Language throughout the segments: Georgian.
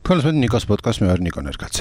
Თქვენს მე ნიკოს პოდკასტს მე ვარ ნიკო ნერგაძე.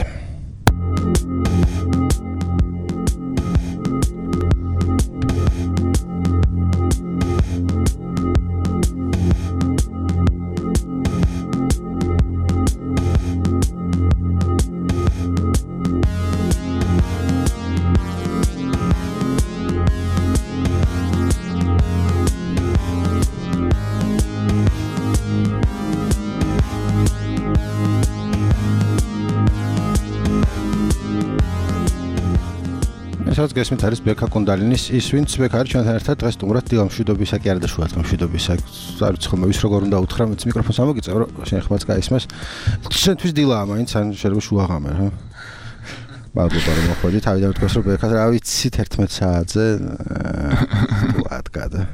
სადაც გესმით არის ბექა კუნდალინის ის ვინც ბექა არის ჩვენთან ერთად დღეს სტუმრად დილა მშვიდობისაკი არა და შუა დღე მშვიდობისაკ არ ვიცი ხომ ვის როგორ უნდა უთხრა მეც მიკროფონს ამოგიწევ რომ შენ ხმაც გაისმას შენთვის დილაა მაინც ან შეიძლება შუაღამე რა მადლობა რომ მოხვედი თავიდან ვთქვას რომ ბექას რა ვიცი 11 საათზე ვადგადა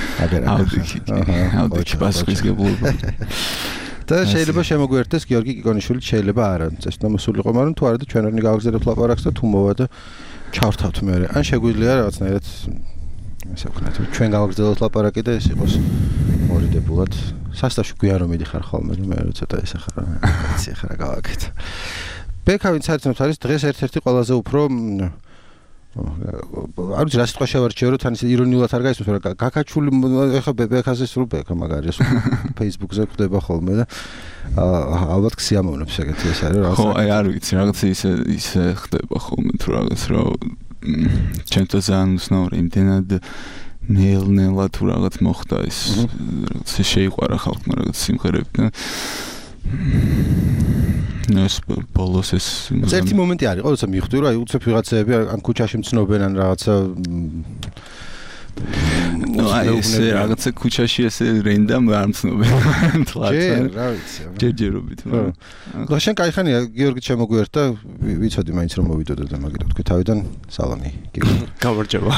აუდიჩი პასუხისგებლობა და შეიძლება შემოგვიერთდეს გიორგი კიკონიშვილი შეიძლება არა წესნა მოსულიყო მაგრამ თუ არა და ჩვენ არ ნიგავგზავნებთ ლაპარაკს და თუ მოვა და ჩავრთავთ მე ან შეგვიძლია რაღაცნაირად ესე ვქნათ ჩვენ გავაგრძელოთ ლაპარაკი და ეს იყოს მორიდებულად სასტავში გვიან რომ მიდიხარ ხოლმე მე ცოტა ეს ახლა ვიცი ახლა გავაკეთე ბექა ვინც არის დღეს ერთ-ერთი ყველაზე უფრო არ ვიცი რა სიტყვა შევარჩიე რომ თან ისე ირონიულად არ გაისმის მაგრამ გაკაჩული ეხა ბექაზე სულ ბექა მაგარია სულ Facebook-ზე ხდება ხოლმე და ალბათ ქსიამოვნებს ეგეთი ეს არის რა ხო აი არ ვიცი რაღაც ისე ხდება ხოლმე თუ რაღაც რომ ჩემთვის ძალიან უცნაური იმდენად ნელ-ნელა თუ რაღაც მოხდა ის რაღაც შეიყვარა ხალხმა რაღაც სიმღერები და ეს ბოლოს ეს ერთი მომენტი არის ყოველთვის მიხვდი რომ აი უცებ ვიღაცები ან ქუჩაში მცნობენ ან რაღაცა აი ეს რაღაცა ქუჩაში ესე რენდამ არ მცნობენ თლაც რა ვიცი ჯერჯერობით მაგრამ შენ кай ხანია გიორგი შემოგვიერთდა ვიცოდი მაინც რომ მოვიდოდა და მაგით თქვი თავიდან სალამი გამარჯობა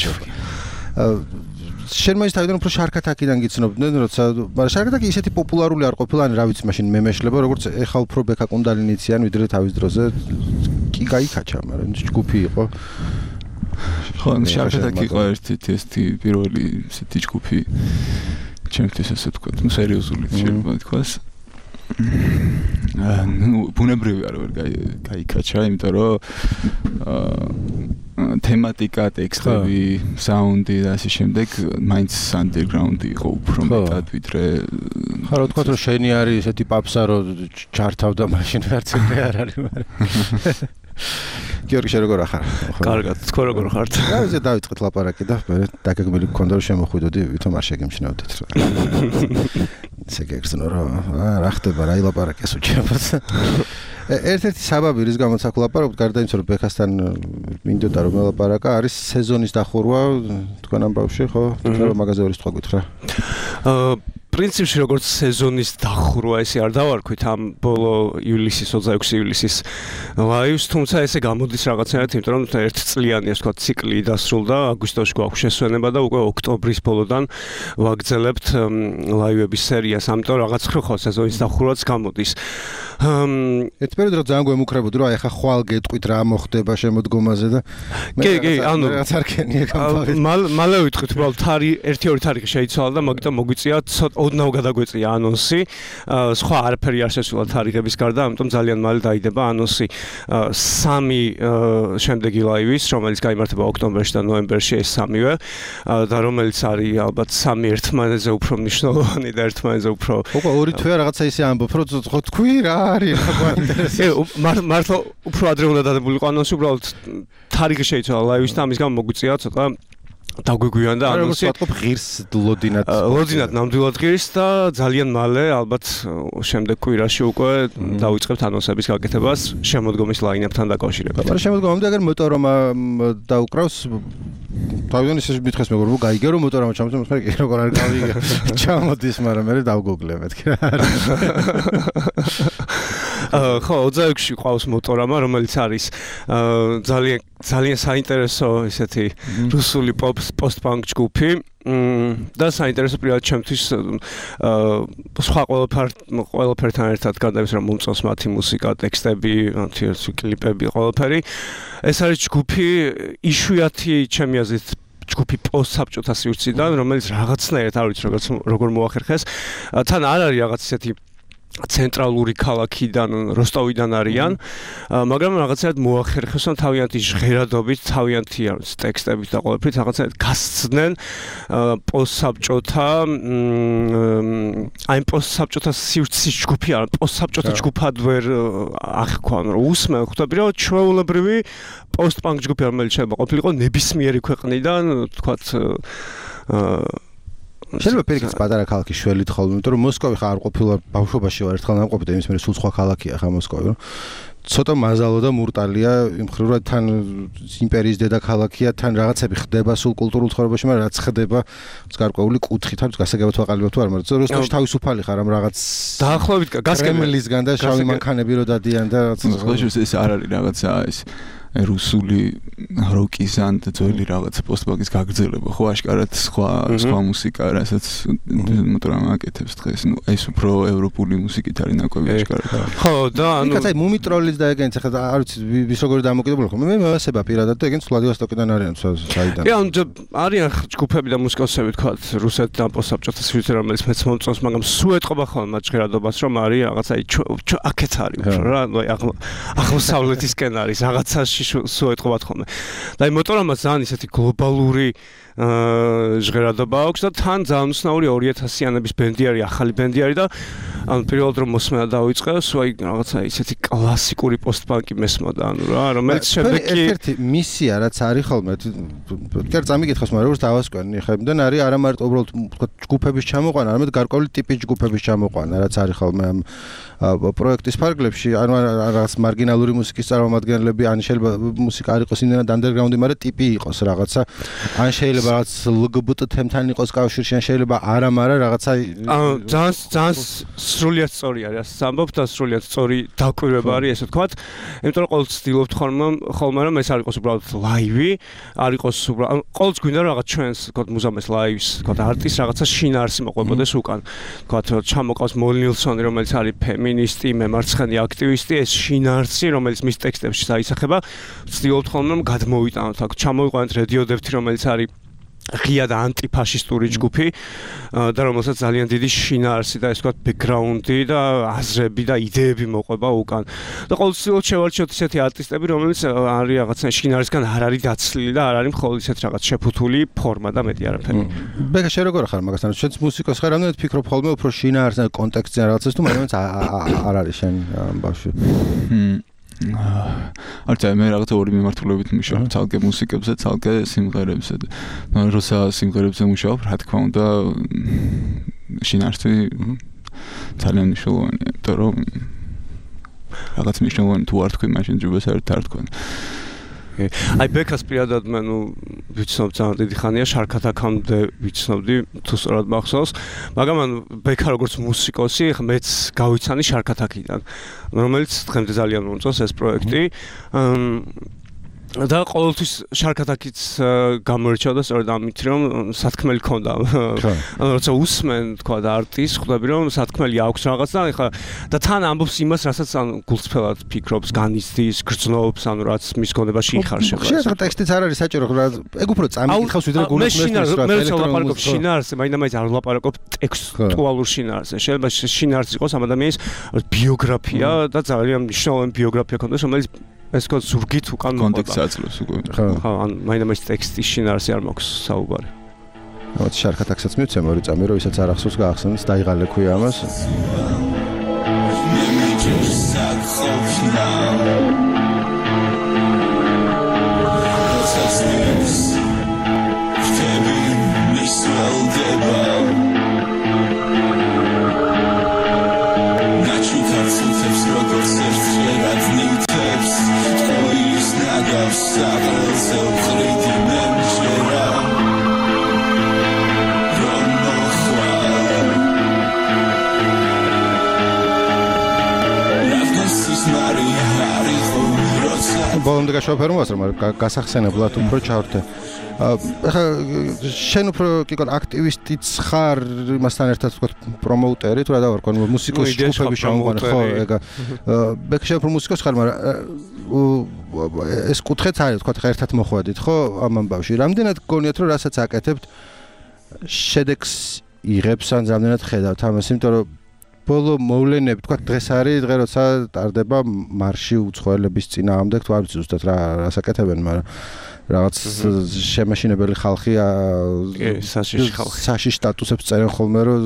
შენ მაინც თავიდან უფრო შარკათაკიდან გიცნობდნენ როცა მაგრამ შარკათაკი ისეთი პოპულარული არ ყოფილა ან რა ვიცი მაშინ მემეშლება როგორც ეხა უფრო ბექა კუნდალინიციან ვიდრე თავის დროზე კი გაიქაჩა მაგრამ ჯგუფი იყო ხო შარკათაკი იყო ერთი პირველი ისეთი ჯგუფი ჩემთვის ასე ვთქვათ ნუ სერიოზული შეიძლება თქვას ბუნებრივი არ ვარ გაიქაჩა იმიტომ რომ თემატიკა, ტექსტები, საუნდი და ასე შემდეგ მაინც underground იყო უფრო მეტად ვიდრე ხა რა თქვა რომ შენი არის ესეთი პაპსა რომ ჩართავდა მაშინ ვერც არ არის მაგრამ გიორგი შენ როგორ ახარ? კარგად, თქო როგორ ხართ? რა ვიცი დავიწყეთ ლაპარაკი და მე დაგეგმილი გქონდა რომ შემოხვიდოდი, ვითომ არ შეგემჩნევდით რა. ესე გეგრძნო რომ რა ხდება რა ილაპარაკეს უჩებოთ. ერთ-ერთი საბაბი რის გამოც აქ ლაპარაკობთ, გარდა იმისა რომ ბექასთან მინდოდა რომ ლაპარაკა, არის სეზონის დახურვა თქვენ ამ ბავშვი ხო? თქვენ მაგაზე ორი სიტყვა გითხრა. პრინციპში როგორც სეზონის დახურვა ესე არ დავარქვით ამ ბოლო ივლისის 26 ივლისის ლაივს, თუმცა ესე გამოდის რაღაცნაირად, იმიტომ რომ ერთწლიანი ასე ვთქვათ ციკლი დასრულდა, აგვისტოში გვაქვს შესვენება და უკვე ოქტომბრის ბოლოდან ვაგრძელებთ ლაივების სერიას, ამიტომ რაღაც ხო სეზონის დახურვაც გამოდის. ეს პერიოდი ძალიან გვემუქრებოდი, რომ აი ახლა ხვალ გეტყვით რა მოხდება შემოდგომაზე და კი, ანუ რაღაც არ ქენია გამოვიდა. მალე ვიტყვით, უბრალოდ ერთი-ორი თარიღი შეიცვალა და მაგიტომ მოგვიწია ოდნავ გადაგვეწია ანონსი. სხვა არაფერი არ შესულა თარიღების გარდა, ამიტომ ძალიან მალე დაიდება ანონსი 3 შემდეგი ლაივის, რომელიც გაიმართება ოქტომბერში და ნოემბერში ეს 3-ვე და რომელიც არის ალბათ 3 ერთმანეთზე უფრო მნიშვნელოვანი და ერთმანეთზე უფრო უკვე ორი თვეა რაღაცა ისე ამბობ, რომ ხო თქვი რა არის რა გვაინტერესებს. მართლა უფრო ადრე უნდა დადებულიყო ანონსი, უბრალოდ თარიღი შეიცვალა ლაივის და ამის გამო მოგვიწია ცოტა დაგვიგვიან და ანონსი ვთქვათ ღირს ლოდინად ნამდვილად ღირს და ძალიან მალე ალბათ შემდეგ კვირაში უკვე დავიწყებთ ანონსების გაკეთებას შემოდგომის ლაინაპთან დაკავშირებით. მაგრამ შემოდგომამდე აგერ მოტორომა დაუკრავს თავიდან ისე მითხეს მე რომ გაიგე რომ მოტორომა ჩამოწევს მე კი როგორ არ გავიგე ჩამოდის მაგრამ მე დავგუგლე მეთქი რა ხო 26-ში ყავს მოტორომა რომელიც არის ძალიან საინტერესო ისეთი რუსული post-punk ჯგუფი და საინტერესო პირად ჩემთვის სხვა ყველაფერთან ერთად გადავის რომ მომწონს მათი მუსიკა, ტექსტები, მათი კლიპები, ყველაფერი. ეს არის ჯგუფი იშვიათი ჩემი აზრით ჯგუფი პოსტსაბჭოთა სივრციდან, რომელიც რაღაცნაირად არ ვიცი როგორ მოახერხეს. თან არ არის რაღაც ისეთი ცენტრალური ქალაქიდან როსტოვიდან არიან, მაგრამ რაღაცნაირად მოახერხეს, რომ თავიანთი ჟღერადობით, თავიანთი ტექსტებით და ყველაფრით რაღაცნაირად გასცდნენ პოსტსაბჭოთა აი პოსტსაბჭოთა სივრცის ჯგუფი არა, პოსტსაბჭოთა ჯგუფად ვერ აღქვან, რომ უსმენ ხვდები, რომ ჩვეულებრივი პოსტ-პანკ ჯგუფი, რომელიც შეიძლება ყოფილიყო ნებისმიერი ქვეყნიდან, თქვათ შეიძლება პირიქით პატარა ქალაქის შველით ხოლმე, იმიტომ რომ მოსკოვი ხა არ ყოფილა ბავშვობაში ვარ ერთხელ ნამყოფი და იმის მერე სულ სხვა ქალაქია ხა მოსკოვი, რომ ცოტა მაზალო და მურტალია იმ მხრივ რომ თან იმპერიის დედაქალაქია, თან რაღაცები ხდება სულ კულტურულ ცხოვრებაში, მაგრამ რაც ხდება გარკვეული კუთხით, არის გასაგებად ვაყალიბებ თუ არ, მაგრამ როსტოვში თავისუფალი ხარ ამ რაღაც დაახლოებით კრემლისგან და შავი მანქანები რო დადიან და რაღაც ხო ეს არ არის რაღაცა ეს რუსული როკის ან ძველი რაღაცა პოსტ-პანკის გაგრძელება, ხო აშკარად სხვა მუსიკა, რასაც მოტრამ აკეთებს დღეს, ნუ ეს უფრო ევროპული მუსიკით არის ნაკვები აშკარად. ხო და ანუ იქაც აი მუმიტროლის და ეგენიც ახლა არ ვიცი ვის როგორი დამოკიდებული ხო, მე მევასება პირადად და ეგენიც ვლადივოსტოკიდან არიან საიდან. კი, ანუ არიან ჯგუფები და მუსიკოსები თქვა რუსეთიდან პოსტსაბჭოთა სივრცე, რომელიც მეც მომწონს, მაგრამ სულ ეთყობა ხოლმე მათ ჟღერადობას, რომ არის რაღაცა აქეთ არის უფრო რა, აი აღმოსავლეთისკენ არის რაღაცაში სულ ეთყობათ ხოლმე. და აი მოტორამაც ძალიან ისეთი გლობალური ჟღერადობა აქვს და თან ძალიან უცნაური 2000-იანების ბენდი არის, ახალი ბენდი არის და ანუ პირველად რომ მოსმენა დაიწყეს, აი რაღაცა ისეთი კლასიკური პოსტ-პანკი მესმოდა, ანუ რა, რომელიც შედეგი ერთ-ერთი მისია რაც არის ხოლმე, კერ წამიკითხოს, მაგრამ როგორც დავასკვენი, ხებიდან არის არა მარტო უბრალოდ თქვა ჯგუფების ჩამოყვანა, არამედ გარკვეული ტიპის ჯგუფების ჩამოყვანა, რაც არის ხოლმე ამ პროექტის ფარგლებში, ანუ რაღაც მარგინალური მუსიკის წარმომადგენლები, ან შეიძლება მუსიკა არ იყოს იმდენად ანდერგრაუნდი, მაგრამ ტიპი იყოს რაღაცა, ან შეიძლება რაღაც LGBT თემთან იყოს კავშირში, ან შეიძლება არა, მაგრამ რაღაცა ძალიან სრულიად სწორი არის, ასე ამბობ და სრულიად სწორი დაკვირვება არის, ესე ვთქვათ. იმიტომ რომ ყოველთვის ვცდილობთ ხოლმე რომ ეს არ იყოს უბრალოდ ლაივი, არ იყოს უბრალოდ ყოველთვის გვინდა რომ რაღაც ჩვენს თქო მუზამეს ლაივს, თქო არტის რაღაცა შინაარსი მოყვებოდეს უკან. თქო ჩამოყავს მოლ ნილსონი, რომელიც არის ფემინისტი, მემარცხენე აქტივისტი, ეს შინაარსი, რომელიც მის ტექსტებში საისახება, ვცდილობთ ხოლმე რომ გადმოვიტანოთ, აქ ჩამოვიყვანოთ რედიოდეფთი, რომელიც არის ღია და ანტიფაშისტური ჯგუფი და რომელსაც ძალიან დიდი შინაარსი და ეს ვთქვათ ბექგრაუნდი და აზრები და იდეები მოყვება უკან. და ყოველთვის შევარჩიოთ ისეთი არტისტები, რომელიც არის რაღაცა შინაარსგან არ არის დაცლილი და არ არის მხოლოდ ისეთ რაღაც შეფუთული ფორმა და მეტი არაფერი. ბეკა შე როგორ ხარ მაგასთან? შენც მუსიკოს ხარ, რამდენად ფიქრობ ხოლმე უფრო შინაარსზე კონტექსტზე რაღაცას თუ მაგრამ არ არის შენ ბავშვი? არცა მე რაღაცა ორი მიმართულებით მუშაობ, ცალკე მუსიკებზე, ცალკე სიმღერებზე. მაგრამ როცა სიმღერებზე მუშაობ, რა თქმა უნდა, შინაარსი ძალიან მნიშვნელოვანია, იმიტომ რომ რაღაც მნიშვნელოვანი თუ არ თქვი, მაშინ ჯუბას არ თქვენ. აი ბეკას პირადად მე ნუ ვიცნობ ძალიან დიდი ხანია, შარქად აქამდე ვიცნობდი, თუ სწორად მახსოვს, მაგრამ ანუ ბეკა როგორც მუსიკოსი, მეც გავიცანი შარქად აქიდან, რომელიც დღემდე ძალიან მომწონს ეს პროექტი. და ყოველთვის შარქათაკიც გამორჩეოდა სწორედ ამით, რომ სათქმელი ქონდა. ანუ როცა უსმენ თქვა და არტის, ხვდები რომ სათქმელი აქვს რაღაც და ეხლა და თან ამბობს იმას, რასაც ანუ გულწრფელად ფიქრობს, განიცდის, გრძნობს, ანუ რაც მის გონებაში იხარშება. შეიძლება ტექსტიც არ არის საჭირო, ეგ უფრო წამიკითხავს ვიდრე გულწრფელად. მე როცა ვლაპარაკობ შინაარსზე, მაინდა-მაინც არ ვლაპარაკობ ტექსტუალურ შინაარსზე. შეიძლება შინაარსი იყოს ამ ადამიანის ბიოგრაფია და ძალიან მნიშვნელოვანი ბიოგრაფია ქონდეს, რომელიც ეს კო ზურგით უკან კონტექსტს აძლევს უკვე. ხო, ან მაინდა-მაინც ტექსტის შინაარსი არ მაქვს საუბარი. რაღაც შარქათაკსაც მივცემ ორი წამი, რომ ისაც არ ახსოვს გაახსენოს, დაიღალე ქვია ამას. ბოლომდე გაშოვაფერმოს, მაგრამ გასახსენებლად უფრო ჩავრთე. ახლა შენ უფრო კიკო აქტივისტიც ხარ იმასთან ერთად ვთქვათ პრომოუტერი, თუ რა დავარქვა, მუსიკოს ჯგუფები შევამოყვანე, ხო, ეგა. ბეკ შენ უფრო მუსიკოს ხარ, მაგრამ ეს კუთხეც არის, ვთქვათ, ხა ერთად მოხვედით, ხო, ამ ამბავში. რამდენად გგონიათ, რომ რასაც აკეთებთ, შედეგს იღებს ან რამდენად ხედავთ ამას, იმიტომ რომ ბოლო მოვლენები, თქვა დღეს არის დღე როცა ტარდება მარში უცხოელების წინააღმდეგ, თუ არ ვიცი ზუსტად რა საკეთებენ, მაგრამ რაღაც შემაშინებელი ხალხი საშიში სტატუსებს წერენ ხოლმე, რომ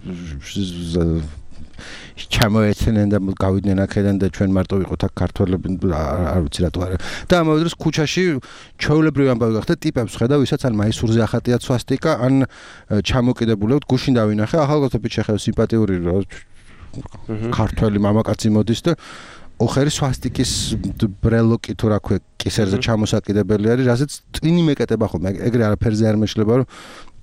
ჩამოეცნენ და გავიდნენ აქედან და ჩვენ მარტო ვიყოთ აქ ქართველები არ ვიცი რატო არა და ამავე დროს ქუჩაში ჩვეულებრივი ამბავი გახდა ტიპებს ხედავ ვისაც ან მაისურზე ახატია სვასტიკა ან ჩამოკიდებულებთ გუშინ დავინახე ახალგაზრდები შეხება სიმპათიური ქართველი მამაკაცი მოდის და ოხერი სვასტიკის ბრელოკი თუ რა ქვია კისერზე ჩამოსაკიდებელი არის რასაც ტვინი მეკეტება ხოლმე ეგრე არაფერზე არ მეშლება რომ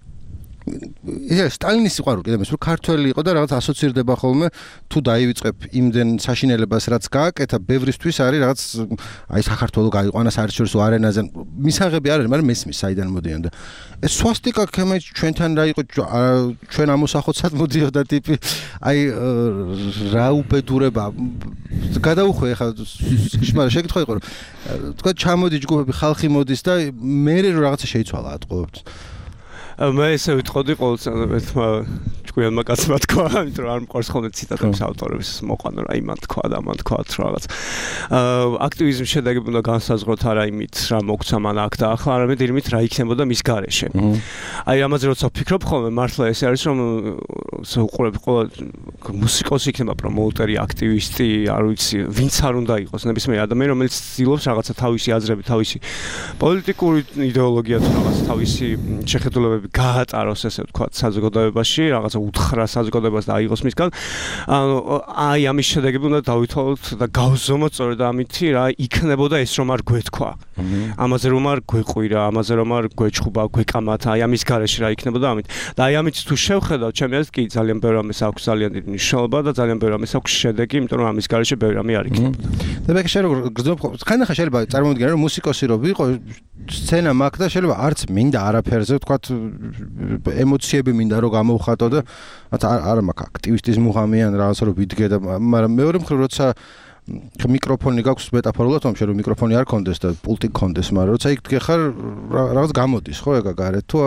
სტალინის სიყვარული კიდე მის რომ ქართველი იყო და რაღაც ასოცირდება ხოლმე თუ დაივიწყებ იმდენ საშინელებას რაც გააკეთა ბევრისთვის არის რაღაც აი საქართველო გაიყვანა საერთაშორისო არენაზე მისაღები არ არის მაგრამ მესმის საიდან მოდიან და ეს სვასტიკა ქემე ჩვენთან რა იყო ჩვენ ამოსახოცად მოდიოდა ტიპი აი რა უბედურება გადაუხვე ხა მაგრამ შეკითხვა იყო რომ თქვა ჩამოდი ჯგუფები ხალხი მოდის და მე რაღაცა შეიცვალა ატყობთ მე ესე ვიტყოდი ყოველწლიურად ჭკვიანმა კაცმა თქვა, იმიტომ რომ არ მყავს ხოლმე ციტატების ავტორების მოყვანა რა იმან თქვა და ამან თქვა რაღაც. აქტივიზმის შედეგები უნდა განსაზღვროთ არა იმით რა მოგცა მან აქ და ახლა არამედ იმით რა იქნებოდა მის გარეშე. აი ამაზე როცა ვფიქრობ ხოლმე მართლა ეს არის რომ უყურებ ყველა მუსიკოსი იქნება პრომოუტერი, აქტივისტი, არ ვიცი, ვინც არ უნდა იყოს ნებისმიერ ადამიანი რომელიც ცდილობს რაღაცა თავისი აზრები, თავისი პოლიტიკური იდეოლოგია თუ რაღაც თავისი შეხედულებები გაატაროს ესე ვთქვათ საზოგადოებაში რაღაცა უთხრა საზოგადოებას და აიღოს მისგან ანუ აი ამის შედეგები უნდა დავითვალოთ და გავზომოთ სწორედ ამითი რა იქნებოდა ეს რომ არ გვეთქვა ამაზე რომ არ გვეყვირა ამაზე რომ არ გვეჩხუბა გვეკამათ აი ამის გარეშე რა იქნებოდა ამით და აი ამით თუ შევხედავ ჩემი აზრით კი ძალიან ბევრი ამის აქვს ძალიან დიდი მნიშვნელობა და ძალიან ბევრი ამის აქვს შედეგი იმიტომ რომ ამის გარეშე ბევრი ამი არ იქნებოდა და მე შე როგორ გძნობ ხანდახან შეიძლება წარმოვიდგინე რომ მუსიკოსი რო ვიყო სცენა მაქვს და შეიძლება არც მინდა არაფერზე ვთქვათ ემოციები მინდა რომ გამოვხატო და არა მაქვს აქტივისტის მუღამიან რაღაცა რომ ვიდგე და მაგრამ მეორე მხრივ როცა მიკროფონი გაქვს მეტაფორულად მომშე რომ მიკროფონი არ კონდეს და პულტი კონდეს მაგრამ როცა იქ გეხარ რაღაც გამოდის ხო ეგა გარეთ თუ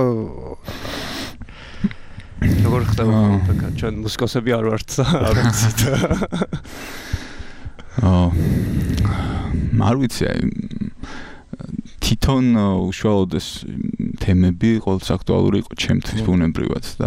როგორ ხდება ჩვენ მუსიკოსები არ ვართ არ ვიცით არ ვიცი თვითონ უშუალოდ ეს თემები ყოველთვის აქტუალური იყო ჩემთვის ბუნებრივად და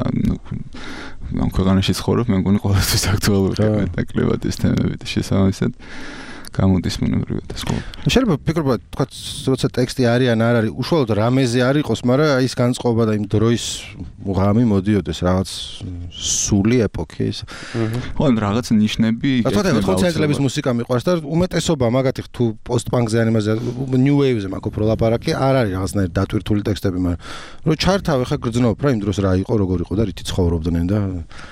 ამ ქვეყანაში ცხოვრობ მე მგონი ყოველთვის აქტუალურია მეტაკლებად ეს თემები და შესაბამისად გამოდის ბუნებრივად ეს ყოველ შეიძლება ფიქრობა თქვა როცა ტექსტი არის ან არ არის უშუალოდ რამეზე არ იყოს მაგრამ ის განწყობა და იმ დროის მუღამი მოდიოდეს რაღაც სული ეპოქის ხო რაღაც ნიშნები თქვა 80 წლების მუსიკა მიყვარს და უმეტესობა მაგათი თუ პოსტ-პანკზე ან იმაზე ნიუ ვეივზე მაქვს უფრო ლაპარაკი არ არის რაღაცნაირ დატვირთული ტექსტები მაგრამ რო ჩართავ ხა გრძნობ რა იმ დროს რა იყო როგორ იყო და რითი ცხოვრობდნენ და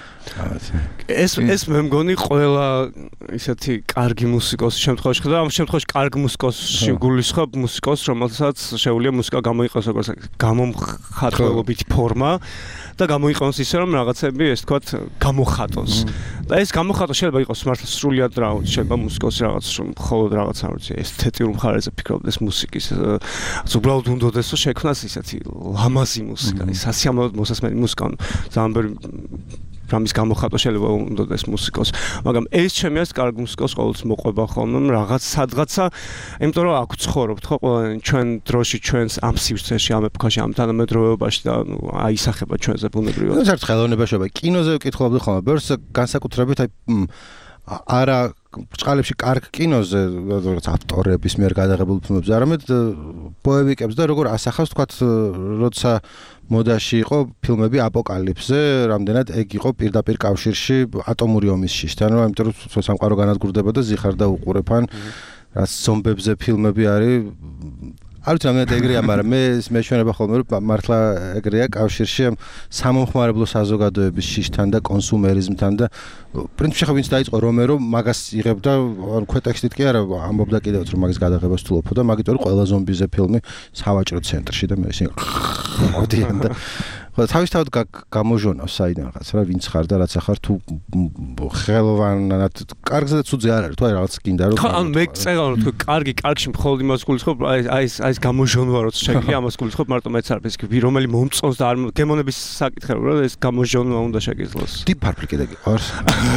ეს მე მგონი ყველა ისეთი კარგი მუსიკოსი შემთხვევაში ხდება ამ შემთხვევაში კარგი მუსიკოსი გულისხმობ მუსიკოსს რომელსაც შეუძლია მუსიკა გამოიყენოს როგორც გამოხატველობითი ფორმა და გამოიყენოს ისე რომ რაღაცები ეს თქვათ გამოხატოს და ეს გამოხატვა შეიძლება იყოს მართლა სრულიად რა შეიძლება მუსიკოსი რაღაც რომ მხოლოდ რაღაც არ ვიცი ესთეტიურ მხარეზე ფიქრობდეს მუსიკის უბრალოდ უნდადეს რომ შექმნას ისეთი ლამაზი მუსიკა სასიამოვნო მოსასმენი მუსიკა ძალიან ბევრი რამის გამოხატვა შეიძლება უნდადეს მუსიკოს მაგრამ ეს ჩემი აზრით კარგი მუსიკოს ყოველთვის მოყვება ხოლმე რაღაც სადღაცა იმიტომ რომ აქ ცხოვრობთ ხო ყველანი ჩვენ დროში ჩვენს ამ სივრცეში ამ ეპოქაში ამ თანამედროვეობაში და აისახება ჩვენზე ბუნებრივად ეს არის ხელოვნება შეიძლება კინოზე ვკითხულობდი ხოლმე ბევრს განსაკუთრებით აი არა ბრწყალებში კარგ კინოზე როგორც ავტორების მიერ გადაღებულ ფილმებზე არამედ ბოევიკებს და როგორ ასახავს თქვათ როცა მოდაში იყო ფილმები აპოკალიფსზე რამდენად ეგ იყო პირდაპირ კავშირში ატომური ომის შიშთან რა იმიტომ რომ სამყარო განადგურდება და ზიხარ და უყურებ ან რაც ზომბებზე ფილმები არის არ ვიცი რამდენად ეგრეა მაგრამ მე მეშვენება ხოლმე რომ მართლა ეგრეა კავშირში ამ სამომხმარებლო საზოგადოების შიშთან და კონსუმერიზმთან და პრინციპში ხა ვინც დაიწყო რომერო მაგას იღებდა ქვეტექსტით კი არა ამბობდა კიდევაც რომ მაგის გადაღებას თულობ და მაგით რომ ყველა ზომბიზე ფილმი სავაჭრო ცენტრში და მე ისინი მოდიან და ხო თავისთავად გამოჟონავს საიდანღაც რა ვინც ხარ და რაც ახარ თუ ხელოვანად კარგზე და ცუძე არ არის თუ აი რაღაც გინდა რომ ხო ან მე წეღავ რომ თუ კარგში მხოლოდ იმას გულისხმობ აი გამოჟონვა როცა შეგვიძლია ამას გულისხმობ მარტო მეც არ ფიქრობ რომელი მომწონს და არ გემონების საკითხი რა ეს გამოჟონვა უნდა შეგეძლოს დიფარფლი კიდე გიყვარს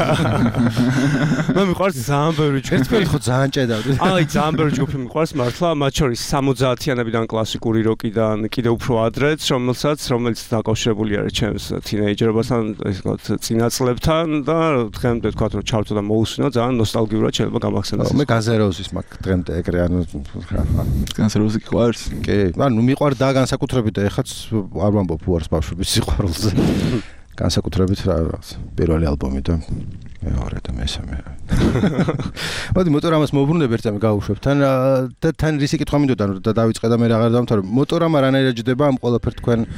მე მიყვარს ძალიან ბევრი ჯგუფი ერთმანეთს ხო ძალიან ჭედავდი აი ძალიან ბევრი ჯგუფი მიყვარს მართლა მათ შორის 60-იანებიდან კლასიკური როკიდან კიდე უფრო ადრეც რომელიც დაკავშირებული არის ჩემს თინეიჯერობასთან ეს ვთქვათ წინა წლებთან და დღემდე ვთქვათ რომ ჩავწო და მოусვინო ძალიან ნოსტალგიურად შეიძლება გამახსენდეს მე განზეროუსის მაგ დღემდე ეგრე ანუ განზეროუსი გიყვარს კი ანუ მიყვარდა განსაკუთრებით და ეხაც არ ვამბობ უარს ბავშვების სიყვარულზე განსაკუთრებით რაღაც პირველი ალბომი და მეორე და მესამე. მოდი მოტორამას მოუბრუნდები ერთამე გავუშვებ თან და თან რისი კითხვა მინდოდა რომ დავიწყე და მე აღარ დავამთავრე. მოტორამა რანაირად ჯდება ამ ყველაფერ თქვენ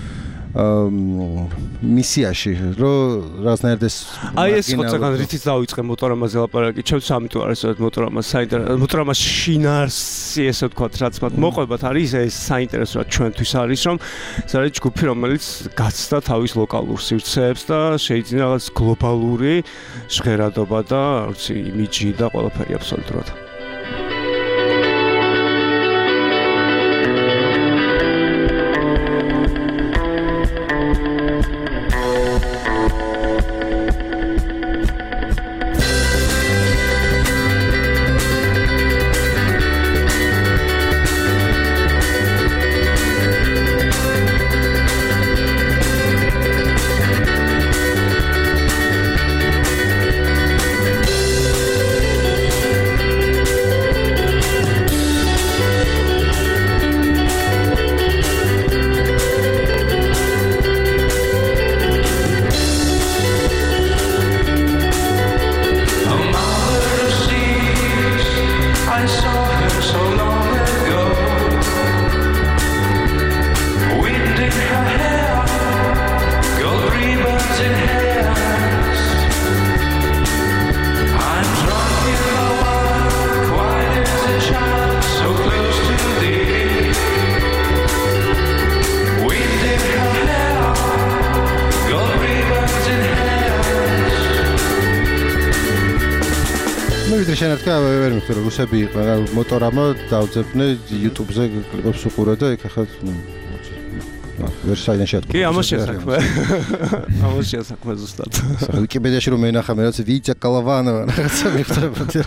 მისიაში რომ რაღაცნაირად ეს აი ეს ხო წეგან რითიც დავიწყე მოტორამაზე ლაპარაკი ჩემს ამიტომ არის რომ მოტორამას შინარსი ესე ვთქვათ რაც მათ მოყვებათ არის ეს საინტერესო რაც ჩვენთვის არის რომ ეს არის ჯგუფი რომელიც გაცდა თავის ლოკალურ სივრცეებს და შეიძლება რაღაც გლობალური ჟღერადობა და როცა იმიჯი და ყველაფერი აბსოლუტურად რუსები მოტორამა დავძებნე YouTube-ზე კლიპებს უყურე და იქ ახლა ვერ საიდან შეატყობ. კი, ამას შესაქმე. ამას შესაქმე ზუსტად. ვიკიპედიაში რომ მენახαμε რაღაც ვიჭა კალავანო რაღაცა მიხდებოდი.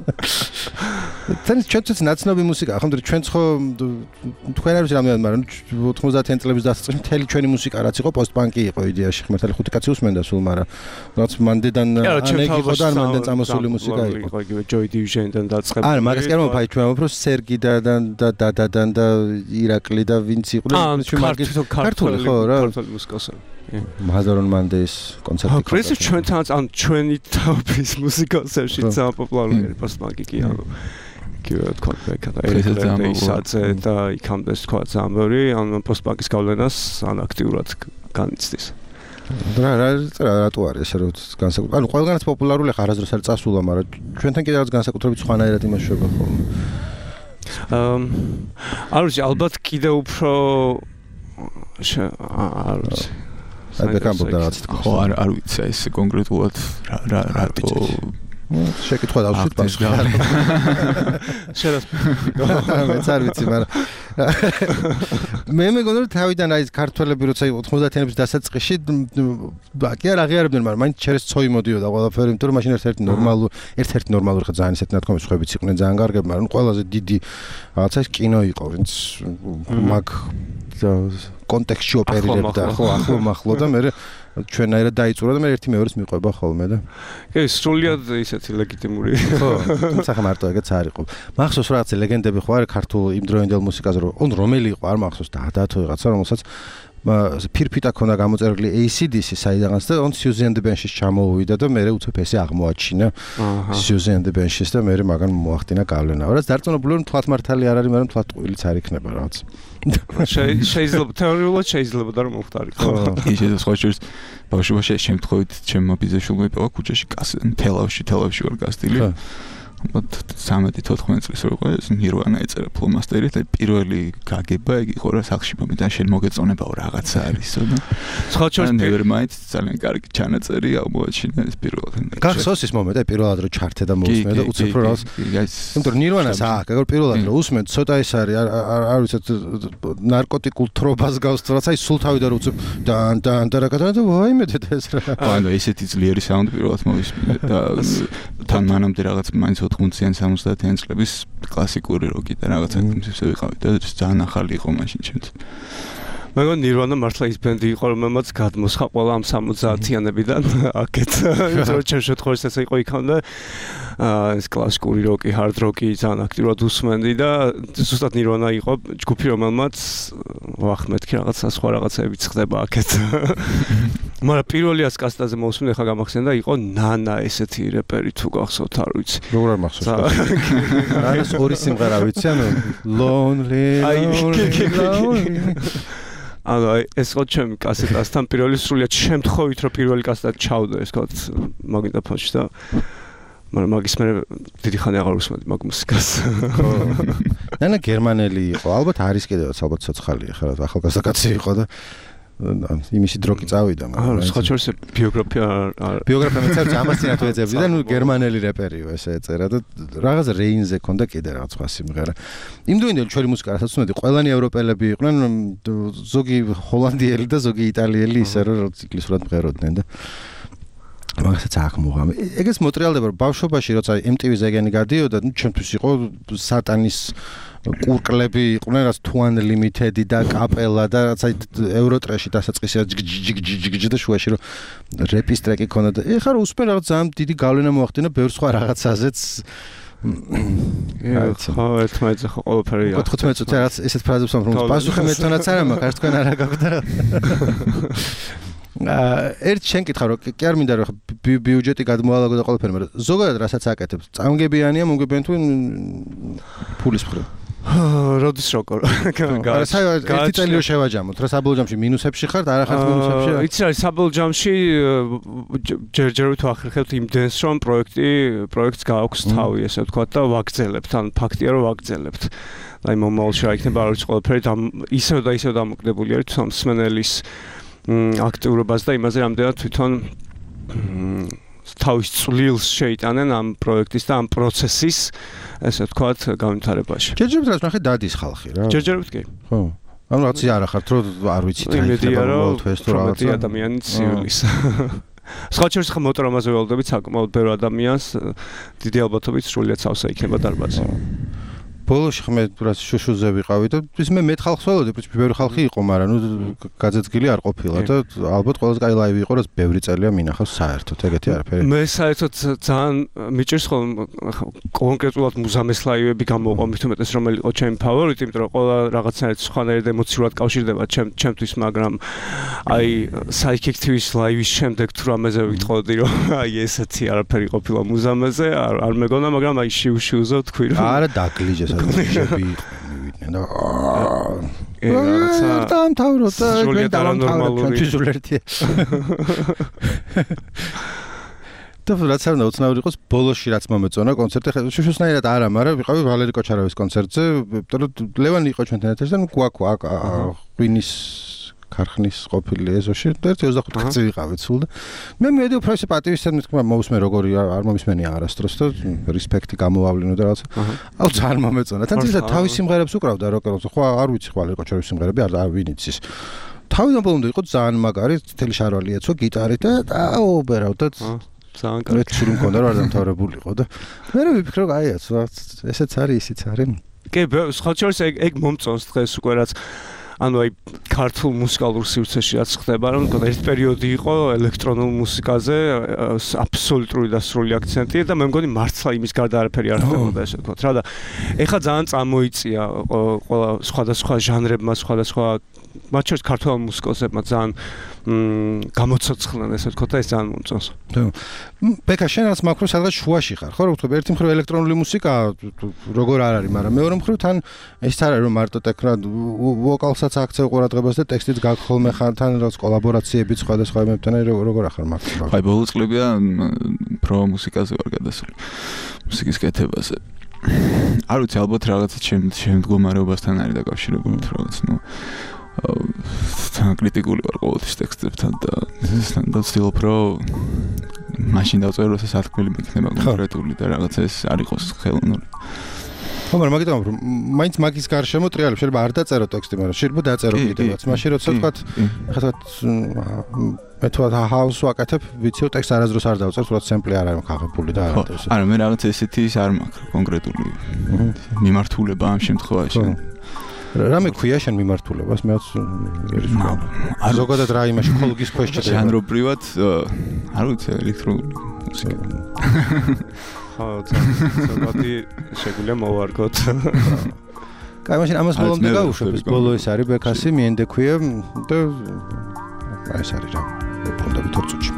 თან ჩვენც ნაცნობი მუსიკა, ახლა ჩვენ ხო თქვენ არ ვიცი რამდენად, მაგრამ 90-იან წლების დასაწყისში მთელი ჩვენი მუსიკა რაც იყო პოსტ-პანკი იყო იდეაში, ხმერთალი 5 კაცი უსმენდა სულ, მაგრამ რაღაც მანდიდან ანეგი იყო და მანდან წამოსული მუსიკა იყო. იყო იგივე Joy Division-დან დაწყებული. არა, მაგას კი არ მომფაი ჩვენ უფრო სერგი და დადადან და ირაკლი და ვინც იყო ჩვენ მაგის ქართული ხო რა? ქართული მუსიკოსები. მაზარონ მანდეის კონცერტი. კრიზი ჩვენთანაც ან ჩვენი თავის მუსიკოსებში ძალიან პოპულარული არის პოსტ-პანკი კი ანუ კიდევ თქვა და ისაცე და იქამდე თქვა ძალიან ბევრი ან პოსტ-პანკის გავლენას ან აქტიურად განიცდის. რატო არის ესე რომ განსაკუთრებით ანუ ყველგანაც პოპულარული ხარ არასდროს არ წასულა მაგრამ ჩვენთან კიდევ რაღაც განსაკუთრებით სხვანაირად იმაშება ხოლმე. არ ვიცი ალბათ კიდევ უფრო არ ვიცი აი ბეკამბორდა რაღაც თქვა. ხო არ ვიცი ეს კონკრეტულად რატო შეკითხვა დავშვით ბავშვი. მეც არ ვიცი, მაგრამ მე მეგონა რომ თავიდან აი ქართველები როცა 90-იანების დასაწყისში კი არ აღიარებდნენ, მაგრამ მაინც ჩერეს ცოი მოდიოდა ყველაფერი, იმიტომ რომ მაშინ ერთ-ერთი ნორმალური ხა ძალიან ისეთი ნათქვამი სხვებიც იყვნენ ძალიან კარგები, მაგრამ ყველაზე დიდი რაღაცა ის კინო იყო, ვინც მაგ კონტექსტში ოპერირებდა, ხო, ახლო და მე ჩვენაირად დაიწურა და მე ერთი მეორეს მიყვება ხოლმე და კი სრულიად ისეთი ლეგიტიმური ხო თუმცა მარტო ეგეც არ იყო მახსოვს რაღაც ლეგენდები ხო არის ქართულ იმ დროინდელ მუსიკაზე რომ რომელი იყო არ მახსოვს და რაღაცა რომელსაც ფირფიტა ქონდა გამოწერილი AC/DC საიდანაც და on Suzy and the Banshees ჩამოუვიდა და მე უცებ ესე აღმოაჩინა Suzy and the Banshees და მე მაგან მოახდინა გავლენა. რაც დარწმუნებული რომ თვათ მართალი არ არის, მაგრამ თვათ ტყუილიც არ იქნება რაღაც. შეიძლება თეორიულად შეიძლება და რომ მოხდარიყო. შეიძლება სხვა შორის ბავშვობაში შემთხვევით ჩემმა ბიზნესშულმა იპოვა ქუჩაში თელავში ვარ გასტილი. 13-14 წლის რო იყო ეს ნირვანა ეწერა ფლომასტერით, აი პირველი გაგება იქ იყო რა სახში მომენტა შენ მოგეწონებაო რაღაცა არისო და სხვა შორს nevermind ძალიან კარგი ჩანაწერი აღმოაჩინა ეს პირველად. გახსოვს ის მომენტი, პირველად რო ჩართე და მოусმე და უცებ რო რაღაც იმიტომ რომ ნირვანას აქ პირველად რო უსმენ ცოტა ის არის არ ვიცით ნარკოტიკულ თრობას გავს თუ რაც აი სულ თავიდან რო უცებ და რა გადადა ვაიმედეთ ეს რა. ანუ ესეთი ძლიერი საუნდი პირველად მოვისმინე და თან მანამდე რაღაც მაინც 80-იან 70-იან წლების კლასიკური როკი და რაღაცა თემსებზე ვიყავით და ძალიან ახალი იყო მაშინ ჩემთვის. მეგონი ნირვანა მართლა ის ბენდი იყო რომელმაც გადმოსხა ყველა ამ 70-იანებიდან აქეთ იმიტომ რომ შემთხვევაში ეს იყო იქამდე ეს კლასიკური როკი, hard როკი ძალიან აქტიურად უსმენდი და ზუსტად ნირვანა იყო ჯგუფი რომელმაც ვახ მეთქი რაღაცა სხვა რაღაცებიც ხდება აქეთ. მაგრამ პირველი ასკასტაზე მოვსმენდი ხა გამახსენდა იყო ნანა ესეთი რეპერი თუ გახსოვთ არ ვიცი. როგორ არ მახსოვს. ნანას ორი სიმღერა ვიცი ანუ lonely. ანუ ეს ხო ჩემი კასეტასთან პირველი სრულიად შემთხვევით რომ პირველი კასეტა ჩავდა ეს თქო მაგნიტოფონში და მაგრამ მაგის მე დიდი ხანი აღარ უსმენდი მაგ მუსიკას. ნანა გერმანელი იყო, ალბათ არის კიდევაც ალბათ ცოცხალია ხა ახალგაზრდა კაცი იყო და იმისი დროკი წავიდა მაგრამ სხვა შორს ბიოგრაფია მეცევს ამას წინათ ვეძებდი და ნუ გერმანელი რეპერიო ესე ეწერა და რაღაც რეინზე ქონდა კიდე რაღაც სხვა სიმღერა. იმდროინდელი ჩვენი მუსიკა რასაც ვსმენდი, ყველანი ევროპელები იყვნენ, ზოგი ჰოლანდიელი და ზოგი იტალიელი ისე რომ ციკლისურად მღეროდნენ და მაგასაც აქ მოღამე. ეგეც მოტრიალდება რომ ბავშვობაში როცა MTV-ზე ეგენი გადიოდა, ნუ ჩემთვის იყო სატანის კურკლები იყვნენ რაც თუ unlimited და კაპელა და რაც აი ევროტრეში დასაწყისია ჯიგ და შუაში რომ რეპის ტრეკი ქონდა და ეხლა რომ უსმენ რაღაც ძალიან დიდი გავლენა მოახდინა ბევრ სხვა რაღაცაზეც. ხო, ერთმანეთზე ხო ყველაფერი. 15 წუთი რაღაც ესეთ ფრაზებს ვამბობ, პასუხი მე თვითონაც არ მაქვს, თქვენ არა გაგვდა. ერთ შენ კითხა რომ კი არ მინდა რომ ბიუჯეტი გადმოალაგო და ყველაფერი, მაგრამ ზოგადად რასაც აკეთებს, წამგებიანია, მომგებიან თუ ფულის მხრივ. როდის როგორ არა ერთი წელი რო შევაჯამოთ რა საბოლოო ჯამში მინუსებში ხართ არა ხართ მინუსებში იცი რა საბოლოო ჯამში ჯერჯერობით ვახერხებთ იმდენს რომ პროექტს გააქვს თავი ესე ვთქვათ და ვაგრძელებთ ან ფაქტია რომ ვაგრძელებთ აი მომავალში რა იქნება არ ვიცი ყველაფერი ისევ და ისევ დამოკიდებული არის მსმენელის აქტიურობას და იმაზე რამდენად თვითონ თავის წვლილს შეიტანენ ამ პროექტის და ამ პროცესის ესე ვთქვათ განვითარებაში. ჯერჯერობით რაც ნახე დადის ხალხი რა. ჯერჯერობით კი. ხო. ანუ რაც არა ხართ რომ არ ვიცით რა იქნება მოთვეს თუ რაღაცა. პრომეტი ადამიანის სიულის. სხვა შორის ხა მოტორამაზე ველოდებით საკმაოდ ბევრ ადამიანს დიდი ალბათობით სრულიად სავსე იქნება დარბაზი. ბოლოში ხმე რაც შუშუზე ვიყავი და ის მე მეტ ხალხს ველოდი, პრინციპი ბევრი ხალხი იყო, მაგრამ ნუ გაძეძგილი არ ყოფილა და ალბათ ყველაზე კაი ლაივი იყო, რაც ბევრი წელია მინახავს საერთოდ, ეგეთი არაფერი. მე საერთოდ ძალიან მიჭირს ხოლმე კონკრეტულად მუზამეს ლაივები გამოვყვა მით უმეტეს რომელი იყო ჩემი ფავორიტი, იმიტომ რომ ყველა რაღაცნაირად სხვანაირად ემოციურად კავშირდება ჩემთვის, მაგრამ აი საიქექტივის ლაივის შემდეგ თუ რამეზე ვიტყოდი, რომ აი ესეთი არაფერი ყოფილა მუზამეზე, არ მეგონა, მაგრამ აი შიუშიუზო თქვი რომ არა დაგლიჯეს ჯები მივიდნენ და რაღაცა დამთავრდა და სრულიად არანორმალური ერთია და რაც არ უნდა უცნაური იყოს ბოლოში რაც მომეწონა კონცერტი შუშუსნაირად არა მაგრამ ვიყავი ვალერი კოჩაროვის კონცერტზე იმიტომ რომ ლევანი იყო ჩვენთან ერთად და ნუ გვაქვს ღვინის ქარხნის ყოფილი ეზოში და 25 წელი ვიყავით სულ და მე მივედი უფრო ისე პატივისცემ თქმა მოვუსმენ როგორი არ მომისმენია არასდროს და რესპექტი გამოვავლინო და რაღაცა აუ ძალიან მომეწონა თან ძირითადად თავის სიმღერებს უკრავდა როკერს ხო არ ვიცი ხო ალეკოჩერის სიმღერები არ ვინიცის თავიდან ბოლომდე იყო ძალიან მაგარი თელი შარვალი ეცვა გიტარით და აუ ბერავდა ძალიან კარგი მე სულ მქონდა რომ არ დამთავრებულიყო და მე ვიფიქრე რომ აიაც ესეც არის ისიც არის კი სხვა შორის ეგ მომწონს დღეს უკვე რაც ანუ აი ქართულ მუსიკალურ სივრცეში რაც ხდება რომ ერთ პერიოდი იყო ელექტრონულ მუსიკაზე აბსოლუტური და სრული აქცენტი და მე მგონი მართლა იმის გარდა არაფერი არ ხდებოდა ესე ვთქვათ რა და ეხლა ძალიან წამოიწია ყველა სხვადასხვა ჟანრებმა სხვადასხვა მათ შორის ქართულ მუსიკოსებმა ძალიან გამოცოცხლენ ესე ვთქვათ და ეს ძალიან მომწონს. ბექა შენ რაც მაქვს სადღაც შუაში ხარ, ხო? როგორც ერთი მხრივ ელექტრონული მუსიკა როგორ არ არის, მაგრამ მეორე მხრივ თან ეს არ არის რომ მარტო ტექნო ვოკალსაც აქცევ ყურადღებას და ტექსტიც გაგხოლმე ხარ თან რაღაც კოლაბორაციები სხვადასხვა იმებთან როგორ ახარ მაქვს. აი ბოლო წლებია პრო მუსიკაზე ვარ გადასული. მუსიკის კეთებაზე. არ ვიცი ალბათ რაღაცა შემდგომარეობასთან არის დაკავშირებული რაღაც თან კრიტიკული ვარ ყოველთვის ტექსტებთან და ვცდილობ რომ მაშინ დავწერო როცა სათქმელი მიქნება კონკრეტული და რაღაცა ეს არ იყოს ხელოვნური. ხო, მაგრამ მაგიტომ რომ მაინც მაგის გარშემო ტრიალებ შეიძლება არ დაწერო ტექსტი, მაგრამ შეიძლება დაწერო კიდევაც. მაშინ როცა ვთქვათ, ახლა მე თუ ჰაუს ვაკეთებ, ვიცი რომ ტექსტს არასდროს არ დავწერ, თუმცა სემპლი არ არის ხაღებული და არ არის. არა, მე რაღაც ესეთი ის არ მაქვს კონკრეტული მიმართულება ამ შემთხვევაში. რამე ქვია შენ მიმართულებას, მეც არ ზოგადად რა იმაში ხოლგის ქვეშ ჩადება. ჟანრობრივად არ ვიცი ელექტრონული მუსიკა. ხო, ზოგადი შეგვიძლია მოვარგოთ. კაი, მაშინ ამას ბოლომდე გავუშვებ, ეს ბოლო ეს არის ბექასი, მიენდე ქვია და ეს არის რა. ვფრთხილდებით 2 წუთში.